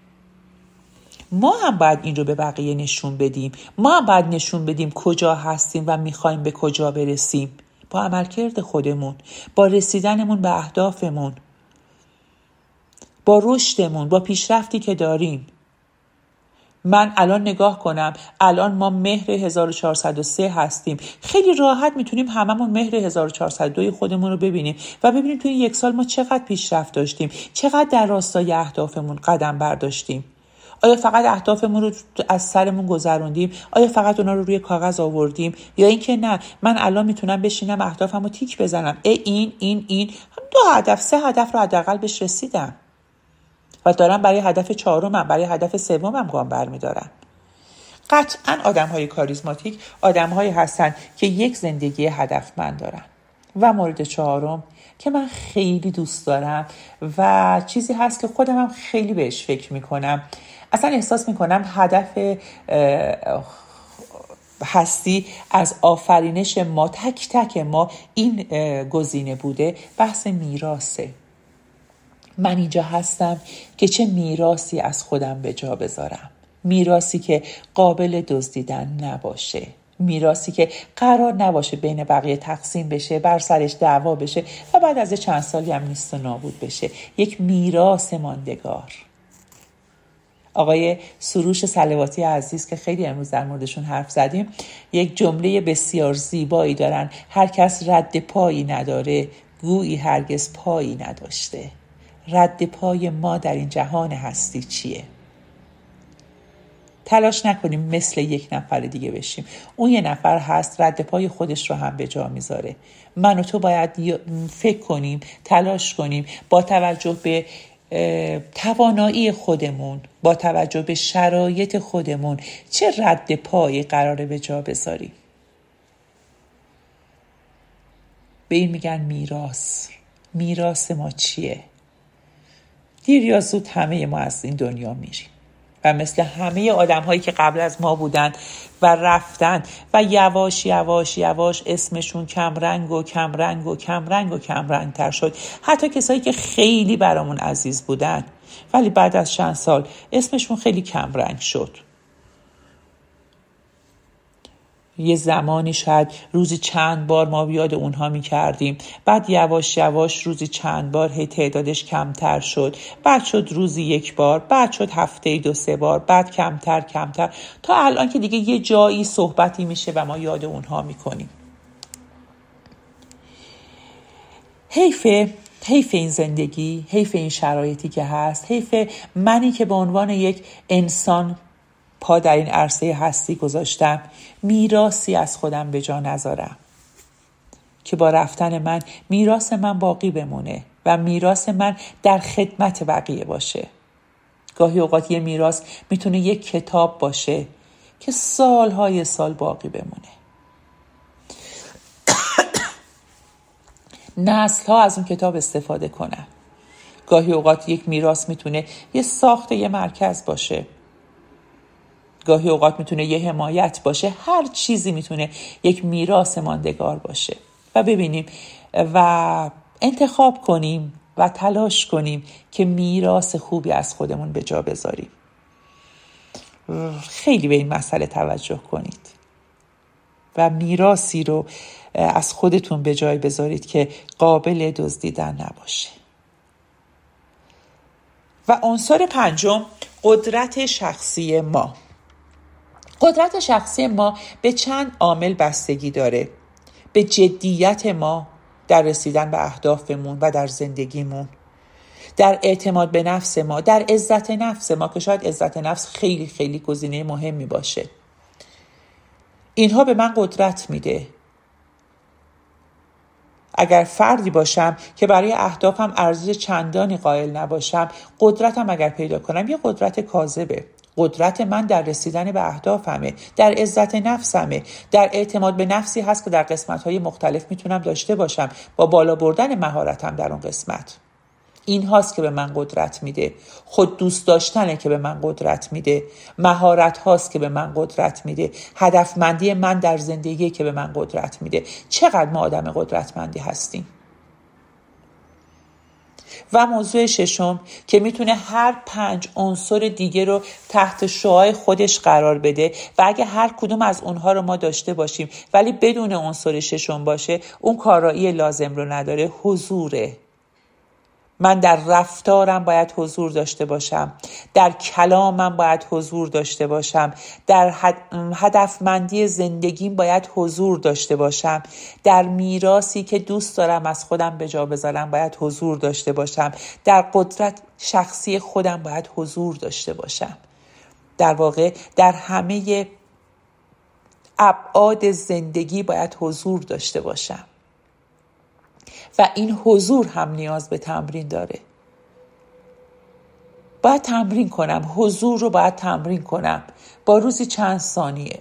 [SPEAKER 1] ما هم باید این رو به بقیه نشون بدیم، ما هم باید نشون بدیم کجا هستیم و میخوایم به کجا برسیم، با عملکرد خودمون، با رسیدنمون به اهدافمون، با رشدمون، با پیشرفتی که داریم. من الان نگاه کنم، الان ما مهر هزار و چهارصد و سه هستیم، خیلی راحت میتونیم هممون مهر هزار و چهارصد و دو خودمون رو ببینیم و ببینیم توی یک سال ما چقدر پیشرفت داشتیم، چقدر در راستای اهدافمون قدم برداشتیم. آیا فقط اهدافمون رو از سرمون گذروندیم؟ آیا فقط اونا رو روی کاغذ آوردیم؟ یا اینکه نه، من الان میتونم بشینم اهدافمو تیک بزنم، ای این این این دو هدف سه هدف رو حداقل بهش رسیدم و دارم برای هدف چهارمم، برای هدف سومم گام برمیدارم. قطعاً آدم‌های کاریزماتیک آدم‌هایی هستن که یک زندگی هدفمند دارن. و مورد چهارم که من خیلی دوست دارم و چیزی هست که خودم هم خیلی بهش فکر میکنم، اصلا احساس میکنم هدف هستی از آفرینش ما، تک تک ما، این گزینه بوده، بحث میراثه. من اینجا هستم که چه میراثی از خودم به جا بذارم، میراثی که قابل دزدیدن نباشه، میراثی که قرار نباشه بین بقیه تقسیم بشه، بر سرش دعوا بشه و بعد از چند سالی هم نیست و نابود بشه، یک میراث ماندگار. آقای سروش صلواتی عزیز که خیلی امروز در موردشون حرف زدیم، یک جمله بسیار زیبایی دارن: هر کس رد پایی نداره گویی هرگز پایی نداشته. رد پای ما در این جهان هستی چیه؟ تلاش نکنیم مثل یک نفر دیگه بشیم. اون یه نفر هست رد پای خودش رو هم به جا میذاره. من و تو باید فکر کنیم، تلاش کنیم، با توجه به توانایی خودمون، با توجه به شرایط خودمون، چه رد پایی قراره به جا بذاریم. به این میگن میراث. میراث ما چیه؟ دیر یا زود همه ما از این دنیا میریم و مثل همه آدم هایی که قبل از ما بودن و رفتن و یواش یواش یواش اسمشون کم رنگ و کم رنگ و کم رنگ و کم رنگ تر شد. حتی کسایی که خیلی برامون عزیز بودن ولی بعد از چند سال اسمشون خیلی کم رنگ شد. یه زمانی شاید روزی چند بار ما بیاد اونها می کردیم، بعد یواش یواش روزی چند بار هی تعدادش کمتر شد، بعد شد روزی یک بار، بعد شد هفته دو سه بار، بعد کمتر کمتر تا الان که دیگه یه جایی صحبتی میشه و ما یاد اونها می کنیم. حیفه حیف این زندگی، حیف این شرایطی که هست، حیف منی که به عنوان یک انسان پا در این عرصه هستی گذاشتم، میراثی از خودم به جا نذارم که با رفتن من میراث من باقی بمونه و میراث من در خدمت بقیه باشه. گاهی اوقات یه میراث میتونه یک کتاب باشه که سالهای سال باقی بمونه. نسل‌ها از اون کتاب استفاده کنن. گاهی اوقات یک میراث میتونه یه ساخت یه مرکز باشه، گاهی اوقات میتونه یه حمایت باشه، هر چیزی میتونه یک میراث ماندگار باشه. و ببینیم و انتخاب کنیم و تلاش کنیم که میراث خوبی از خودمون به جا بذاریم. خیلی به این مسئله توجه کنید و میراثی رو از خودتون به جای بذارید که قابل دزدیدن نباشه. و عنصر پنجم، قدرت شخصی ما. قدرت شخصی ما به چند عامل بستگی داره: به جدیت ما در رسیدن به اهدافمون و در زندگیمون، در اعتماد به نفس ما، در عزت نفس ما که شاید عزت نفس خیلی خیلی گزینه مهمی باشه. اینها به من قدرت میده. اگر فردی باشم که برای اهدافم ارزش چندانی قائل نباشم، قدرتم اگر پیدا کنم یه قدرت کاذبه. قدرت من در رسیدن به اهدافمه، در عزت نفسمه، در اعتماد به نفسی هست که در قسمت‌های مختلف میتونم داشته باشم با بالا بردن مهارتم در اون قسمت. این هاست که به من قدرت میده. خود دوست داشتنه که به من قدرت میده. مهارت هاست که به من قدرت میده. هدفمندی من در زندگی که به من قدرت میده. چقدر ما آدم قدرتمندی هستیم. و موضوع ششم که میتونه هر پنج عنصر دیگه رو تحت شعاع خودش قرار بده و اگه هر کدوم از اونها رو ما داشته باشیم ولی بدون عنصر ششم باشه، اون کارایی لازم رو نداره. حضوره. من در رفتارم باید حضور داشته باشم، در کلامم باید حضور داشته باشم، در هدفمندی زندگیم باید حضور داشته باشم، در میراثی که دوست دارم از خودم به جا بذارم باید حضور داشته باشم، در قدرت شخصی خودم باید حضور داشته باشم. در واقع در همه ابعاد زندگی باید حضور داشته باشم. و این حضور هم نیاز به تمرین داره. باید تمرین کنم. حضور رو باید تمرین کنم. با روزی چند ثانیه.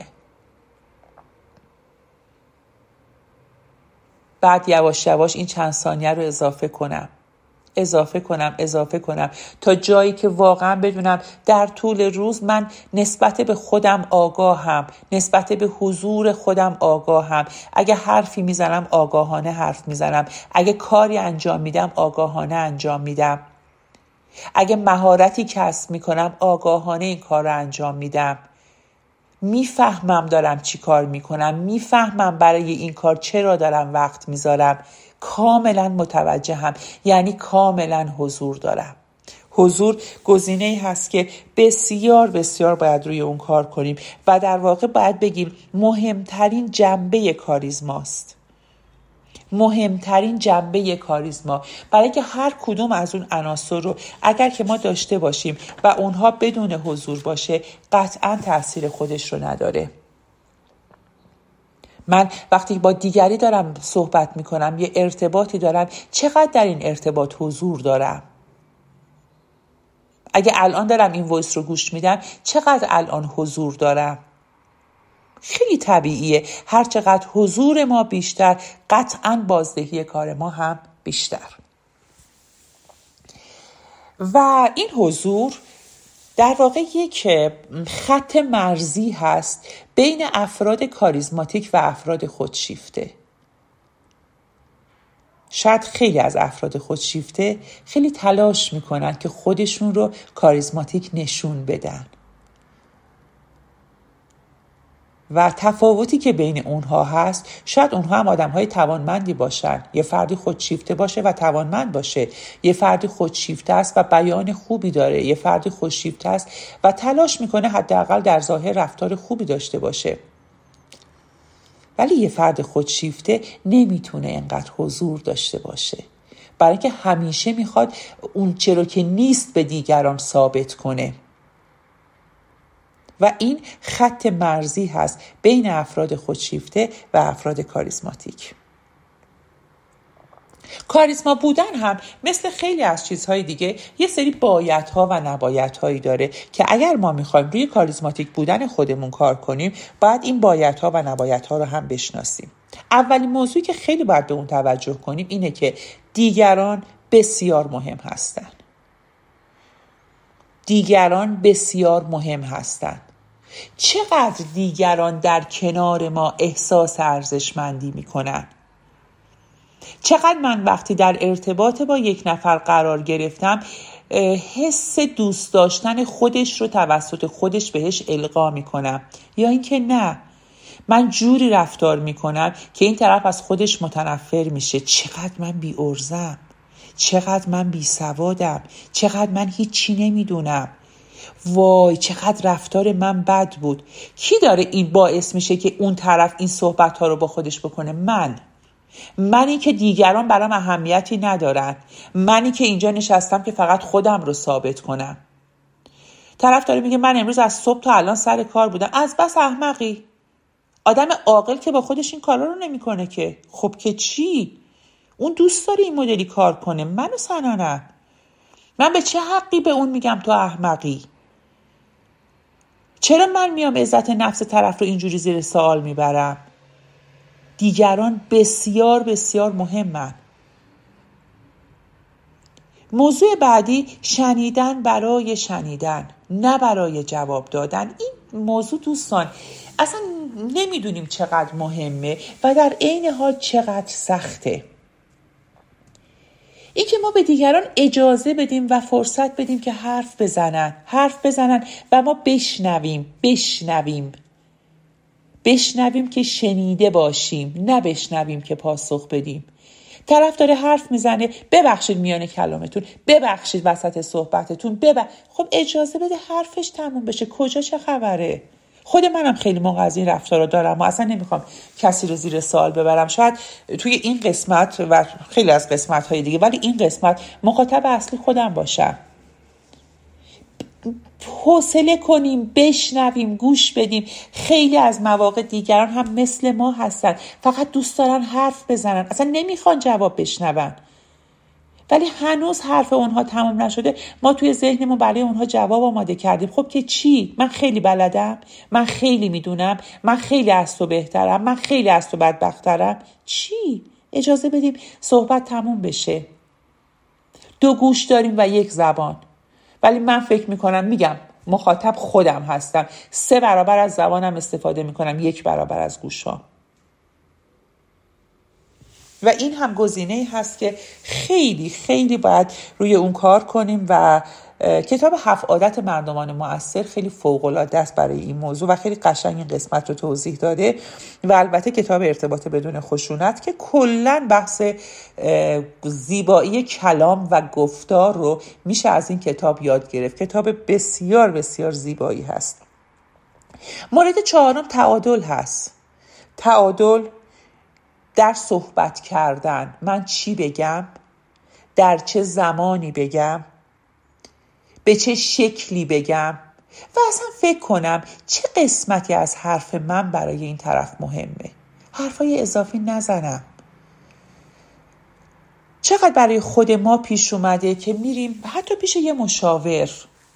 [SPEAKER 1] بعد یواش یواش این چند ثانیه رو اضافه کنم. اضافه کنم اضافه کنم تا جایی که واقعا بدونم در طول روز من نسبت به خودم آگاهم، نسبت به حضور خودم آگاهم. اگه حرفی میزنم آگاهانه حرف میزنم، اگه کاری انجام میدم آگاهانه انجام میدم، اگه مهارتی کسب میکنم آگاهانه این کار رو انجام میدم. میفهمم دارم چی کار میکنم، میفهمم برای این کار چرا دارم وقت میذارم، کاملا متوجهم، یعنی کاملا حضور دارم. حضور گزینه‌ای هست که بسیار بسیار باید روی اون کار کنیم و در واقع باید بگیم مهمترین جنبه کاریزماست. مهمترین جنبه کاریزما، برای که هر کدوم از اون عناصر رو اگر که ما داشته باشیم و اونها بدون حضور باشه قطعاً تأثیر خودش رو نداره. من وقتی با دیگری دارم صحبت میکنم، یه ارتباطی دارم، چقدر در این ارتباط حضور دارم؟ اگه الان دارم این وایس رو گوش میدم، چقدر الان حضور دارم؟ خیلی طبیعیه. هر چقدر حضور ما بیشتر، قطعاً بازدهی کار ما هم بیشتر. و این حضور در واقع یک خط مرزی هست بین افراد کاریزماتیک و افراد خودشیفته. شاید خیلی از افراد خودشیفته خیلی تلاش میکنن که خودشون رو کاریزماتیک نشون بدن و تفاوتی که بین اونها هست، شاید اونها هم آدم‌های توانمندی باشن. یه فردی خودشیفته باشه و توانمند باشه، یه فردی خودشیفته است و بیان خوبی داره، یه فردی خودشیفته است و تلاش میکنه حداقل در ظاهر رفتار خوبی داشته باشه. ولی یه فرد خودشیفته نمیتونه انقدر حضور داشته باشه، برای اینکه همیشه میخواد اون چرا که نیست به دیگران ثابت کنه. و این خط مرزی هست بین افراد خودشیفته و افراد کاریزماتیک. کاریزما بودن هم مثل خیلی از چیزهای دیگه یه سری بایدها و نبایدهایی داره که اگر ما میخوایم روی کاریزماتیک بودن خودمون کار کنیم، باید این بایدها و نبایدها رو هم بشناسیم. اولین موضوعی که خیلی باید به اون توجه کنیم اینه که دیگران بسیار مهم هستن. دیگران بسیار مهم هستند. چقدر دیگران در کنار ما احساس ارزشمندی میکنن؟ چقدر من وقتی در ارتباط با یک نفر قرار گرفتم حس دوست داشتن خودش رو توسط خودش بهش القا میکنم، یا اینکه نه، من جوری رفتار میکنم که این طرف از خودش متنفر میشه. چقدر من بی ارزم، چقدر من بی سوادم، چقدر من هیچی نمیدونم، وای چقدر رفتار من بد بود. کی داره این باعث میشه که اون طرف این صحبت ها رو با خودش بکنه؟ من. منی که دیگران برام اهمیتی ندارن، منی که اینجا نشستم که فقط خودم رو ثابت کنم. طرف داره میگه من امروز از صبح تا الان سر کار بودم. از بس احمقی. آدم عاقل که با خودش این کارا رو نمیکنه که. خب که چی؟ اون دوست داره این مدلی کار کنه، منو سننم. من به چه حقی به اون میگم تو احمقی؟ چرا من میام عزت نفس طرف رو اینجوری زیر سوال میبرم؟ دیگران بسیار بسیار مهمن. موضوع بعدی شنیدن برای شنیدن، نه برای جواب دادن. این موضوع دوستان اصلا نمیدونیم چقدر مهمه و در عین حال چقدر سخته. این که ما به دیگران اجازه بدیم و فرصت بدیم که حرف بزنن حرف بزنن و ما بشنویم بشنویم بشنویم که شنیده باشیم، نه بشنویم که پاسخ بدیم. طرف داره حرف میزنه، ببخشید میان کلامتون، ببخشید وسط صحبتتون، ببخشید. خب اجازه بده حرفش تموم بشه. کجا چه خبره؟ خود منم خیلی موقع از این رفتارا دارم و اصلا نمیخوام کسی رو زیر سوال ببرم. شاید توی این قسمت و خیلی از قسمت‌های دیگه، ولی این قسمت مخاطب اصلی خودم باشم. حوصله کنیم، بشنویم، گوش بدیم. خیلی از مواقع دیگران هم مثل ما هستن، فقط دوست دارن حرف بزنن، اصلا نمیخوان جواب بشنون. ولی هنوز حرف اونها تمام نشده، ما توی ذهنمون برای اونها جواب آماده کردیم. خب که چی؟ من خیلی بلدم، من خیلی میدونم، من خیلی از تو بهترم، من خیلی از تو بدبخترم. چی؟ اجازه بدیم صحبت تموم بشه. دو گوش داریم و یک زبان. ولی من فکر میکنم، میگم مخاطب خودم هستم، سه برابر از زبانم استفاده میکنم، یک برابر از گوشام. و این هم گزینه‌ای هست که خیلی خیلی باید روی اون کار کنیم و کتاب هفت عادت مردمان مؤثر خیلی فوق‌العاده است برای این موضوع و خیلی قشنگ این قسمت رو توضیح داده. و البته کتاب ارتباط بدون خشونت که کلاً بحث زیبایی کلام و گفتار رو میشه از این کتاب یاد گرفت. کتاب بسیار بسیار زیبایی هست. مورد چهارم تعادل هست. تعادل در صحبت کردن. من چی بگم؟ در چه زمانی بگم؟ به چه شکلی بگم؟ و اصلا فکر کنم چه قسمتی از حرف من برای این طرف مهمه. حرفای اضافی نزنم. چقدر برای خود ما پیش اومده که میریم حتی پیش یه مشاور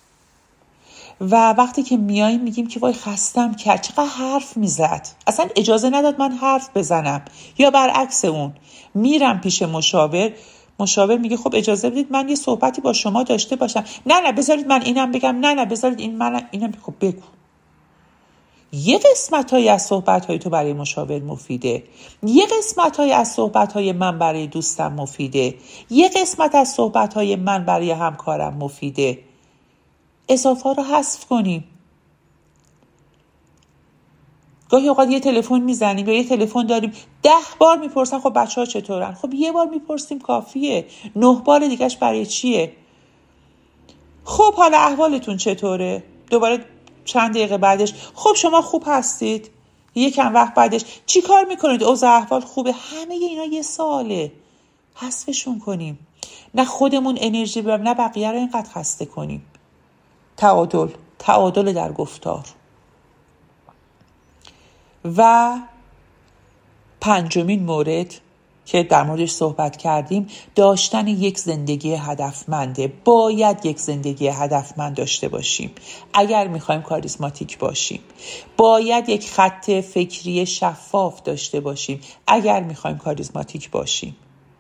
[SPEAKER 1] و وقتی که میاییم میگیم که وای خستم کرد، چقدر حرف میزد، اصلا اجازه نداد من حرف بزنم. یا برعکس اون، میرم پیش مشاور، مشاور میگه خب اجازه بدید من یه صحبتی با شما داشته باشم. نه نه بذارید من اینم بگم، نه نه بذارید این من اینم. خب بگو. یه قسمت‌هایی از صحبت‌های تو برای مشاور مفیده، یه قسمت‌هایی از صحبت‌های من برای دوستم مفیده، یه قسمت از صحبت‌های من برای همکارم مفیده. اضافه رو حذف کنیم. گاهی اوقات یه تلفن میزنیم یا یه تلفن داریم، ده بار میپرسن خب بچه‌ها چطورن؟ خب یه بار میپرسیم کافیه. نه بار دیگهش برای چیه؟ خب حالا احوالتون چطوره؟ دوباره چند دقیقه بعدش خب شما خوب هستید؟ یکم وقت بعدش چی کار میکنید؟ اوضاع احوال خوبه؟ همه اینا یه سواله. حذفشون کنیم. نه خودمون انرژی ببریم، نه بقیه رو اینقدر خسته کنیم. تعادل، تعادل در گفتار. و پنجمین مورد که در موردش صحبت کردیم، داشتن یک زندگی هدفمنده. باید یک زندگی هدفمند داشته باشیم اگر میخوایم کاریزماتیک باشیم. باید یک خط فکری شفاف داشته باشیم اگر میخوایم کاریزماتیک باشیم.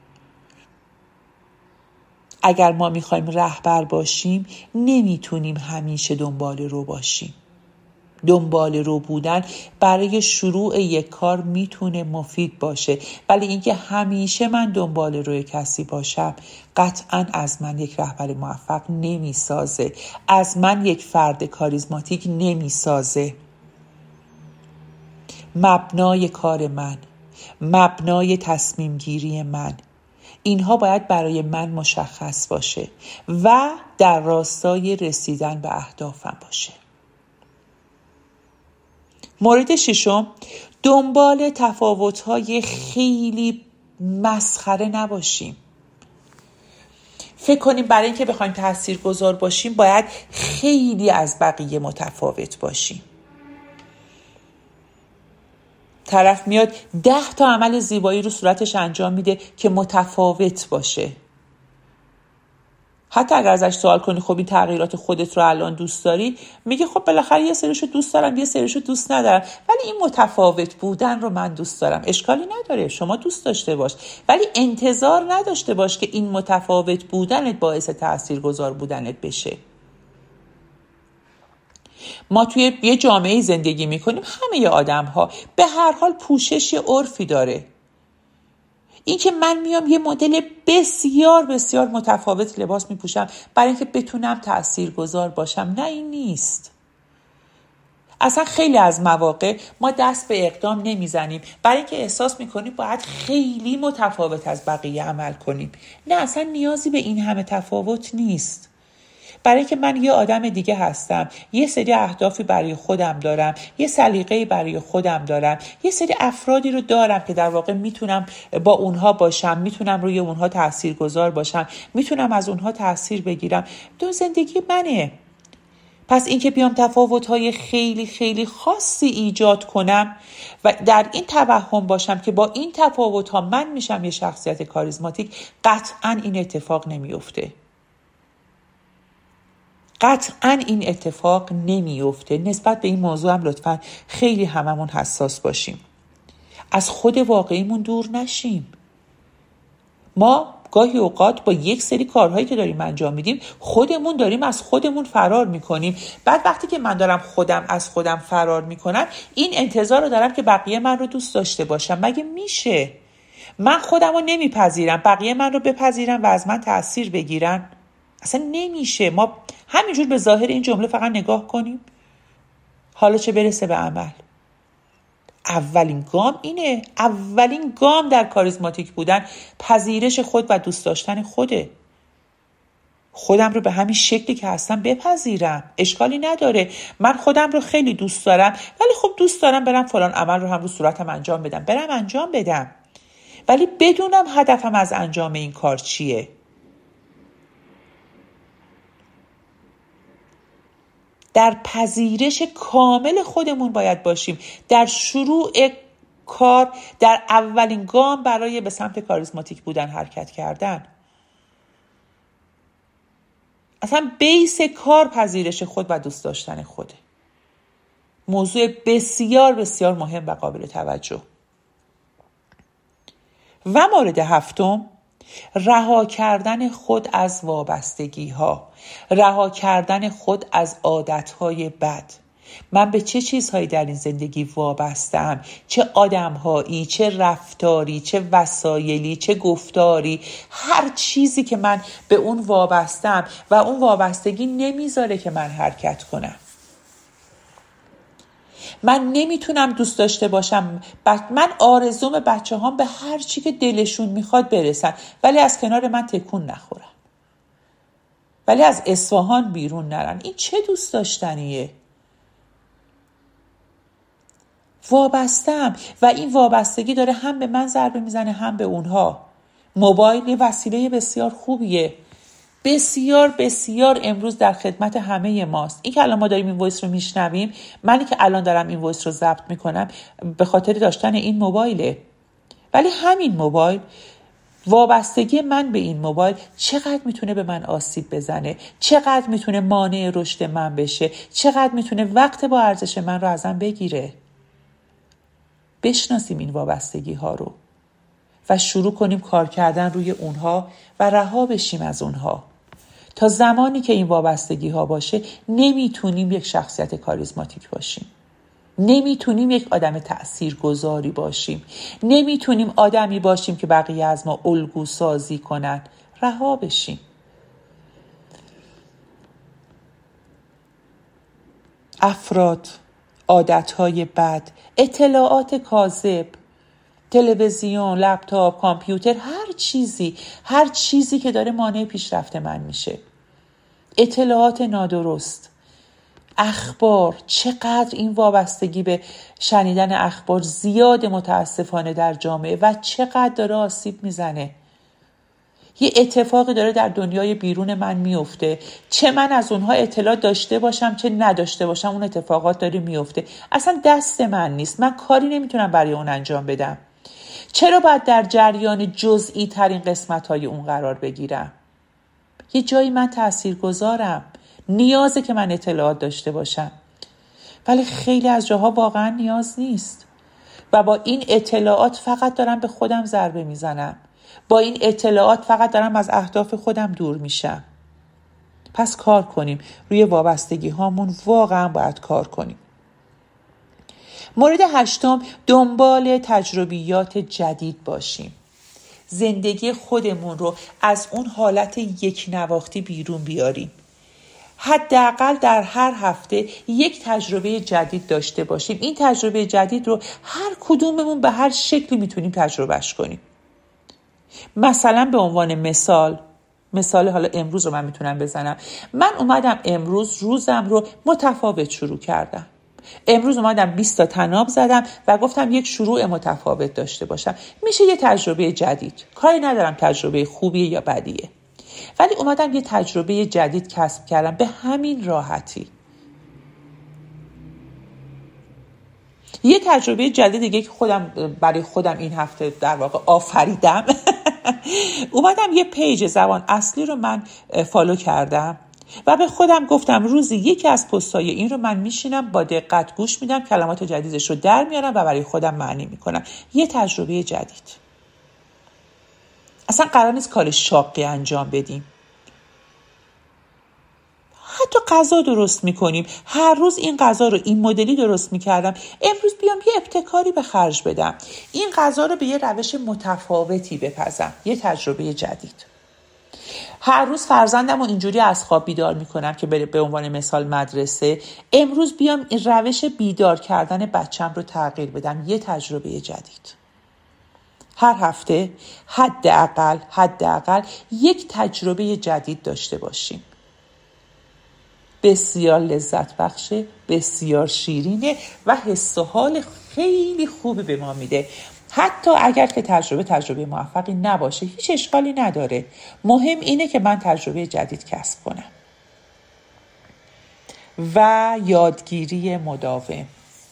[SPEAKER 1] اگر ما میخوایم رهبر باشیم نمیتونیم همیشه دنبال رو باشیم. دنبال رو بودن برای شروع یک کار میتونه مفید باشه، ولی اینکه همیشه من دنبال روی کسی باشم قطعاً از من یک رهبر موفق نمیسازه، از من یک فرد کاریزماتیک نمیسازه. مبنای کار من، مبنای تصمیم گیری من، اینها باید برای من مشخص باشه و در راستای رسیدن به اهدافم باشه. مورد ششم، دنبال تفاوت‌های خیلی مسخره نباشیم. فکر کنیم برای اینکه بخوایم تاثیرگذار باشیم باید خیلی از بقیه متفاوت باشیم. طرف میاد ده تا عمل زیبایی رو صورتش انجام میده که متفاوت باشه. حتی اگر ازش سوال کنی خب این تغییرات خودت رو الان دوست داری، میگه خب بالاخره یه سریشو دوست دارم یه سریشو دوست ندارم، ولی این متفاوت بودن رو من دوست دارم. اشکالی نداره، شما دوست داشته باش، ولی انتظار نداشته باش که این متفاوت بودنت باعث تاثیرگذار بودنت بشه. ما توی یه جامعه زندگی میکنیم، همه آدم ها به هر حال پوشش یه عرفی داره. این که من میام یه مدل بسیار بسیار متفاوت لباس میپوشم برای اینکه بتونم تاثیرگذار باشم، نه این نیست. اصلا خیلی از مواقع ما دست به اقدام نمیزنیم برای اینکه احساس میکنیم باید خیلی متفاوت از بقیه عمل کنیم. نه، اصلا نیازی به این همه تفاوت نیست. برای اینکه من یه آدم دیگه هستم، یه سری اهدافی برای خودم دارم، یه سلیقه‌ای برای خودم دارم، یه سری افرادی رو دارم که در واقع میتونم با اونها باشم، میتونم روی اونها تاثیرگذار باشم، میتونم از اونها تاثیر بگیرم. دو زندگی منه. پس اینکه بیام تفاوت‌های خیلی خیلی خاصی ایجاد کنم و در این توهم باشم که با این تفاوت‌ها من میشم یه شخصیت کاریزماتیک، قطعاً این اتفاق نمیفته. قطعاً این اتفاق نمیفته. نسبت به این موضوع هم لطفاً خیلی هممون حساس باشیم. از خود واقعیمون دور نشیم. ما گاهی اوقات با یک سری کارهایی که داریم انجام میدیم خودمون داریم از خودمون فرار میکنیم. بعد وقتی که من دارم خودم از خودم فرار میکنم، این انتظار رو دارم که بقیه من رو دوست داشته باشم. مگه میشه؟ من خودم رو نمیپذیرم، بقیه من رو بپذیرم و از من تأثیر بگیرن؟ اصلا نمیشه. ما همینجور به ظاهر این جمله فقط نگاه کنیم، حالا چه برسه به عمل. اولین گام اینه. اولین گام در کاریزماتیک بودن پذیرش خود و دوست داشتن خوده. خودم رو به همین شکلی که هستم بپذیرم. اشکالی نداره. من خودم رو خیلی دوست دارم، ولی خب دوست دارم برم فلان عمل رو هم رو صورتم انجام بدم، برم انجام بدم، ولی بدونم هدفم از انجام این کار چیه. در پذیرش کامل خودمون باید باشیم. در شروع کار، در اولین گام برای به سمت کاریزماتیک بودن حرکت کردن. اصلا بیس کار پذیرش خود و دوست داشتن خوده. موضوع بسیار بسیار مهم و قابل توجه. و مورد هفتم، رها کردن خود از وابستگی ها، رها کردن خود از عادت های بد. من به چه چیزهایی در این زندگی وابستم؟ چه آدمهایی، چه رفتاری، چه وسایلی، چه گفتاری، هر چیزی که من به اون وابستم و اون وابستگی نمیذاره که من حرکت کنم. من نمیتونم دوست داشته باشم، من آرزوم بچه هم به هر چی که دلشون میخواد برسن، ولی از کنار من تکون نخورن، ولی از اصفهان بیرون نرن. این چه دوست داشتنیه؟ وابستم و این وابستگی داره هم به من ضربه میزنه هم به اونها. موبایل یه وسیله بسیار خوبیه، بسیار بسیار امروز در خدمت همه ماست. این که الان ما داریم این وایس رو میشنویم، منی که الان دارم این وایس رو ضبط میکنم به خاطر داشتن این موبایله. ولی همین موبایل، وابستگی من به این موبایل چقدر میتونه به من آسیب بزنه، چقدر میتونه مانع رشد من بشه، چقدر میتونه وقت با ارزش من رو ازم بگیره. بشناسیم این وابستگی ها رو و شروع کنیم کار کردن روی اونها و رها بشیم از اونها. تا زمانی که این وابستگی ها باشه نمیتونیم یک شخصیت کاریزماتیک باشیم، نمیتونیم یک آدم تأثیرگذاری باشیم، نمیتونیم آدمی باشیم که بقیه از ما الگو سازی کنن. رها بشیم. افراد، عادتهای بد، اطلاعات کاذب، تلویزیون، لپتاپ، کامپیوتر، هر چیزی هر چیزی که داره مانع پیشرفت من میشه، اطلاعات نادرست، اخبار، چقدر این وابستگی به شنیدن اخبار زیاد متاسفانه در جامعه و چقدر داره آسیب میزنه. یه اتفاقی داره در دنیای بیرون من میفته، چه من از اونها اطلاع داشته باشم چه نداشته باشم اون اتفاقات داره میفته، اصلا دست من نیست، من کاری نمیتونم برای اون انجام بدم. چرا باید در جریان جزئی ترین قسمت های اون قرار بگیرم؟ یه جایی من تاثیرگذارم، نیازه که من اطلاعات داشته باشم، ولی خیلی از جاها واقعا نیاز نیست و با این اطلاعات فقط دارم به خودم ضربه میزنم، با این اطلاعات فقط دارم از اهداف خودم دور میشم. پس کار کنیم روی وابستگی هامون، واقعا باید کار کنیم. مورد هشتم، دنبال تجربیات جدید باشیم. زندگی خودمون رو از اون حالت یک نواختی بیرون بیاریم. حداقل در هر هفته یک تجربه جدید داشته باشیم. این تجربه جدید رو هر کدوممون به هر شکلی میتونیم تجربهش کنیم. مثلا به عنوان مثال مثال حالا امروز رو من میتونم بزنم. من اومدم امروز روزم رو متفاوت شروع کردم. امروز اومدم بیست تا طناب زدم و گفتم یک شروع متفاوت داشته باشم. میشه یه تجربه جدید. کاری ندارم تجربه خوبیه یا بدیه، ولی اومدم یه تجربه جدید کسب کردم به همین راحتی. یه تجربه جدید دیگه که خودم برای خودم این هفته در واقع آفریدم اومدم یه پیج زبان اصلی رو من فالو کردم و به خودم گفتم روزی یکی از پست‌های این رو من میشینم با دقت گوش میدم، کلمات جدیدش رو در میارم و برای خودم معنی میکنم. یه تجربه جدید. اصلا قرار نیست کار شاقی انجام بدیم. حتی غذا درست میکنیم، هر روز این غذا رو این مدلی درست میکردم، امروز بیام یه ابتکاری به خرج بدم، این غذا رو به یه روش متفاوتی بپزم. یه تجربه جدید. هر روز فرزندم رو اینجوری از خواب بیدار میکنم که به عنوان مثال مدرسه، امروز بیام این روش بیدار کردن بچم رو تغییر بدم. یه تجربه جدید. هر هفته حداقل حداقل یک تجربه جدید داشته باشیم. بسیار لذت بخشه، بسیار شیرینه و حس و حال خیلی خوبی به ما میده. حتی اگر که تجربه تجربه موفقی نباشه هیچ اشکالی نداره. مهم اینه که من تجربه جدید کسب کنم. و یادگیری مداوم.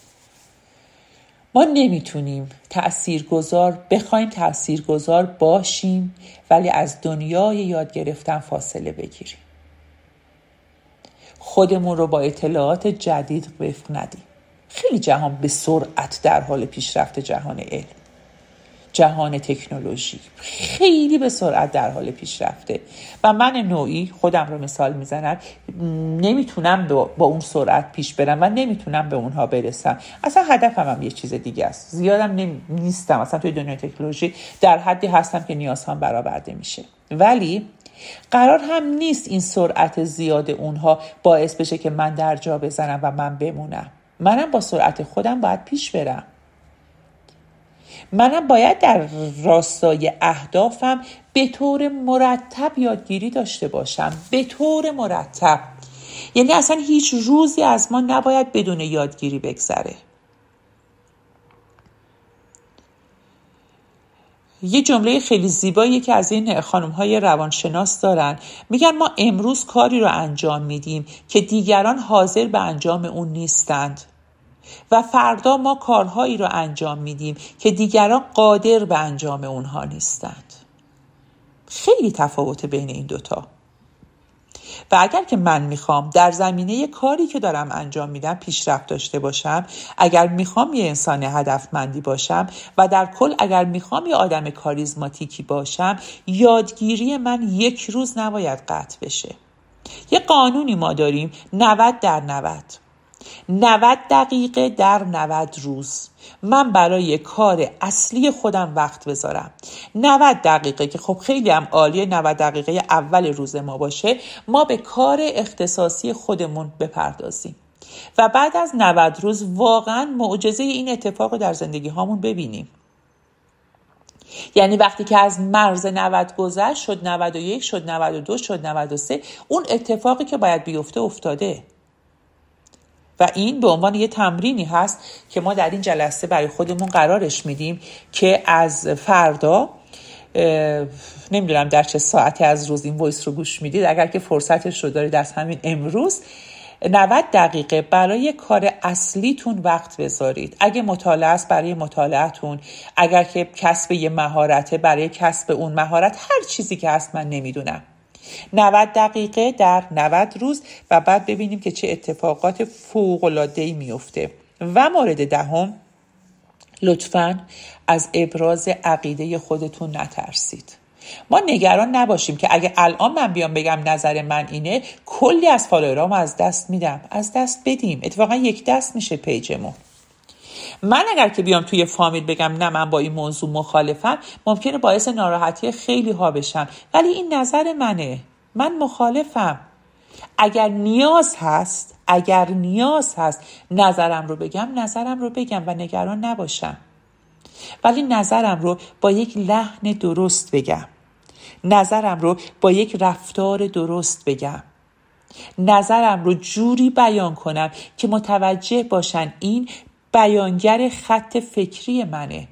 [SPEAKER 1] ما نمیتونیم تأثیرگذار بخوایم تأثیرگذار باشیم ولی از دنیای یاد گرفتن فاصله بگیریم. خودمون رو با اطلاعات جدید وفق ندیم. خیلی جهان به سرعت در حال پیشرفت، جهان علم، جهان تکنولوژی خیلی به سرعت در حال پیشرفته و من نوعی خودم رو مثال میزنم نمیتونم با اون سرعت پیش برم و نمیتونم به اونها برسم. اصلا هدفم هم یه چیز دیگه است. زیادم نمی... نیستم اصلا توی دنیای تکنولوژی، در حدی هستم که نیازهام برآورده میشه، ولی قرار هم نیست این سرعت زیاد اونها باعث بشه که من در جا بزنم و من بمونم. منم با سرعت خودم باید پیش برم. منم باید در راستای اهدافم به طور مرتب یادگیری داشته باشم. به طور مرتب. یعنی اصلا هیچ روزی از ما نباید بدون یادگیری بگذره. یه جمله خیلی زیبایی که از این خانم‌های روانشناس دارن، میگن ما امروز کاری رو انجام میدیم که دیگران حاضر به انجام اون نیستند و فردا ما کارهایی رو انجام میدیم که دیگران قادر به انجام اونها نیستند. خیلی تفاوت بین این دوتا. و اگر که من میخوام در زمینه کاری که دارم انجام میدم پیشرفت داشته باشم، اگر میخوام یه انسان هدفمندی باشم و در کل اگر میخوام یه آدم کاریزماتیکی باشم، یادگیری من یک روز نباید قطع بشه. یه قانونی ما داریم، نود در نود. نود دقیقه در نود روز من برای کار اصلی خودم وقت بذارم. نود دقیقه که خب خیلی هم عالیه، نود دقیقه اول روز ما باشه، ما به کار اختصاصی خودمون بپردازیم و بعد از نود روز واقعا معجزه این اتفاق رو در زندگی هامون ببینیم. یعنی وقتی که از مرز نود گذشت، شد نود و یک، شد نود و دو، شد نود و سه، اون اتفاقی که باید بیفته افتاده. و این به عنوان یه تمرینی هست که ما در این جلسه برای خودمون قرارش میدیم که از فردا، نمیدونم در چه ساعتی از روز این وایس رو گوش میدید، اگر که فرصتش رو دارید از همین امروز نود دقیقه برای کار اصلیتون وقت بذارید. اگه مطالعه است برای مطالعه‌تون، اگر که کسب یه مهارته برای کسب اون مهارت، هر چیزی که هست من نمیدونم. نود دقیقه در نود روز و بعد ببینیم که چه اتفاقات فوق‌العاده‌ای میفته. و مورد دهم، لطفاً از ابراز عقیده خودتون نترسید. ما نگران نباشیم که اگه الان من بیام بگم نظر من اینه، کلی از فالوورام از دست میدم. از دست بدیم، اتفاقا یک دست میشه پیجمون. من اگر که بیام توی فامیل بگم نه من با این موضوع مخالفم، ممکنه باعث ناراحتی خیلی ها بشم، ولی این نظر منه، من مخالفم. اگر نیاز هست اگر نیاز هست نظرم رو بگم نظرم رو بگم و نگران نباشم، ولی نظرم رو با یک لحن درست بگم، نظرم رو با یک رفتار درست بگم، نظرم رو جوری بیان کنم که متوجه باشن این بیانگر خط فکری منه.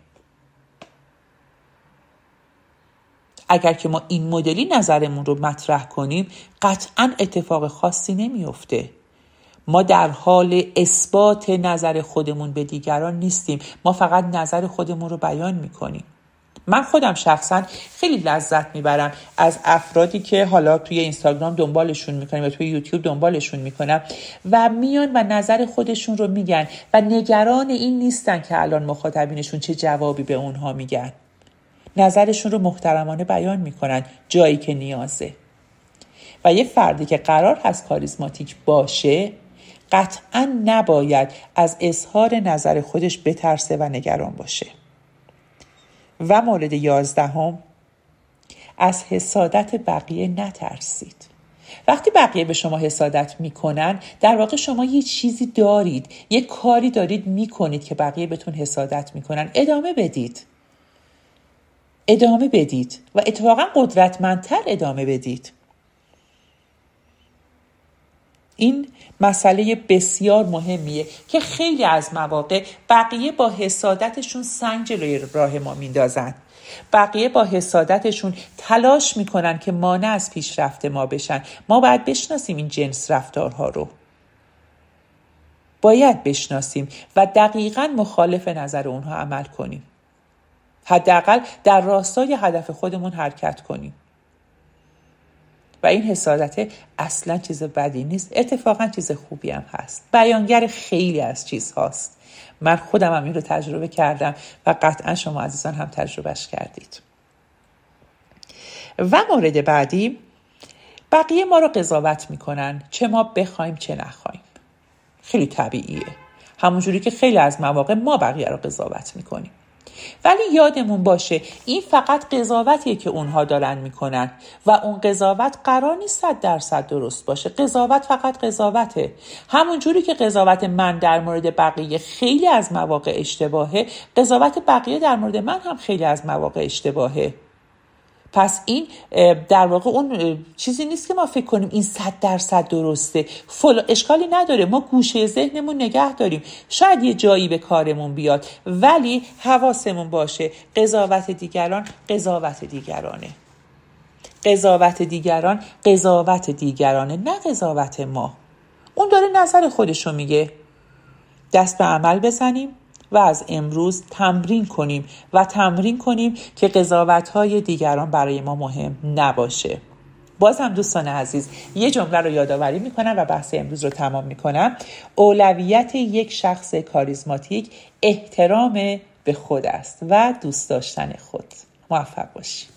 [SPEAKER 1] اگر که ما این مدلی نظرمون رو مطرح کنیم، قطعاً اتفاق خاصی نمیفته. ما در حال اثبات نظر خودمون به دیگران نیستیم، ما فقط نظر خودمون رو بیان میکنیم. من خودم شخصا خیلی لذت میبرم از افرادی که حالا توی اینستاگرام دنبالشون میکنم یا توی یوتیوب دنبالشون میکنم و میان و نظر خودشون رو میگن و نگران این نیستن که الان مخاطبینشون چه جوابی به اونها میگن. نظرشون رو محترمانه بیان میکنن جایی که نیازه. و یه فردی که قرار هست کاریزماتیک باشه قطعاً نباید از اظهار نظر خودش بترسه و نگران باشه. و مورد یازدهم، از حسادت بقیه نترسید. وقتی بقیه به شما حسادت میکنن، در واقع شما یه چیزی دارید، یه کاری دارید میکنید که بقیه بهتون حسادت میکنن. ادامه بدید ادامه بدید و اتفاقا قدرتمندتر ادامه بدید. این مسئله بسیار مهمیه که خیلی از مواقع بقیه با حسادتشون سنگ جلوی راه ما میندازن. بقیه با حسادتشون تلاش میکنن که مانع از پیشرفت ما بشن. ما باید بشناسیم این جنس رفتارها رو، باید بشناسیم و دقیقاً مخالف نظر اونها عمل کنیم. حداقل در راستای هدف خودمون حرکت کنیم. و این حسادت اصلا چیز بدی نیست، اتفاقا چیز خوبی هم هست، بیانگر خیلی از چیزهاست. من خودم هم این رو تجربه کردم و قطعا شما عزیزان هم تجربهش کردید. و مورد بعدی، بقیه ما رو قضاوت میکنن چه ما بخوایم چه نخوایم. خیلی طبیعیه، همونجوری که خیلی از مواقع ما بقیه رو قضاوت میکنیم. ولی یادمون باشه این فقط قضاوتیه که اونها دارن میکنن و اون قضاوت قرار نیست صد درصد درست باشه. قضاوت فقط قضاوته. همون جوری که قضاوت من در مورد بقیه خیلی از مواقع اشتباهه، قضاوت بقیه در مورد من هم خیلی از مواقع اشتباهه. پس این در واقع اون چیزی نیست که ما فکر کنیم این صد درصد درسته. فل اشکالی نداره، ما گوشه ذهنمون نگه داریم، شاید یه جایی به کارمون بیاد، ولی حواسمون باشه قضاوت دیگران قضاوت دیگرانه. قضاوت دیگران قضاوت دیگرانه، نه قضاوت ما. اون داره نظر خودشو میگه. دست به عمل بزنیم و از امروز تمرین کنیم و تمرین کنیم که قضاوت‌های دیگران برای ما مهم نباشه. بازم دوستان عزیز یه جمله رو یادآوری میکنم و بحث امروز رو تمام میکنم. اولویت یک شخص کاریزماتیک احترام به خود است و دوست داشتن خود. موفق باشید.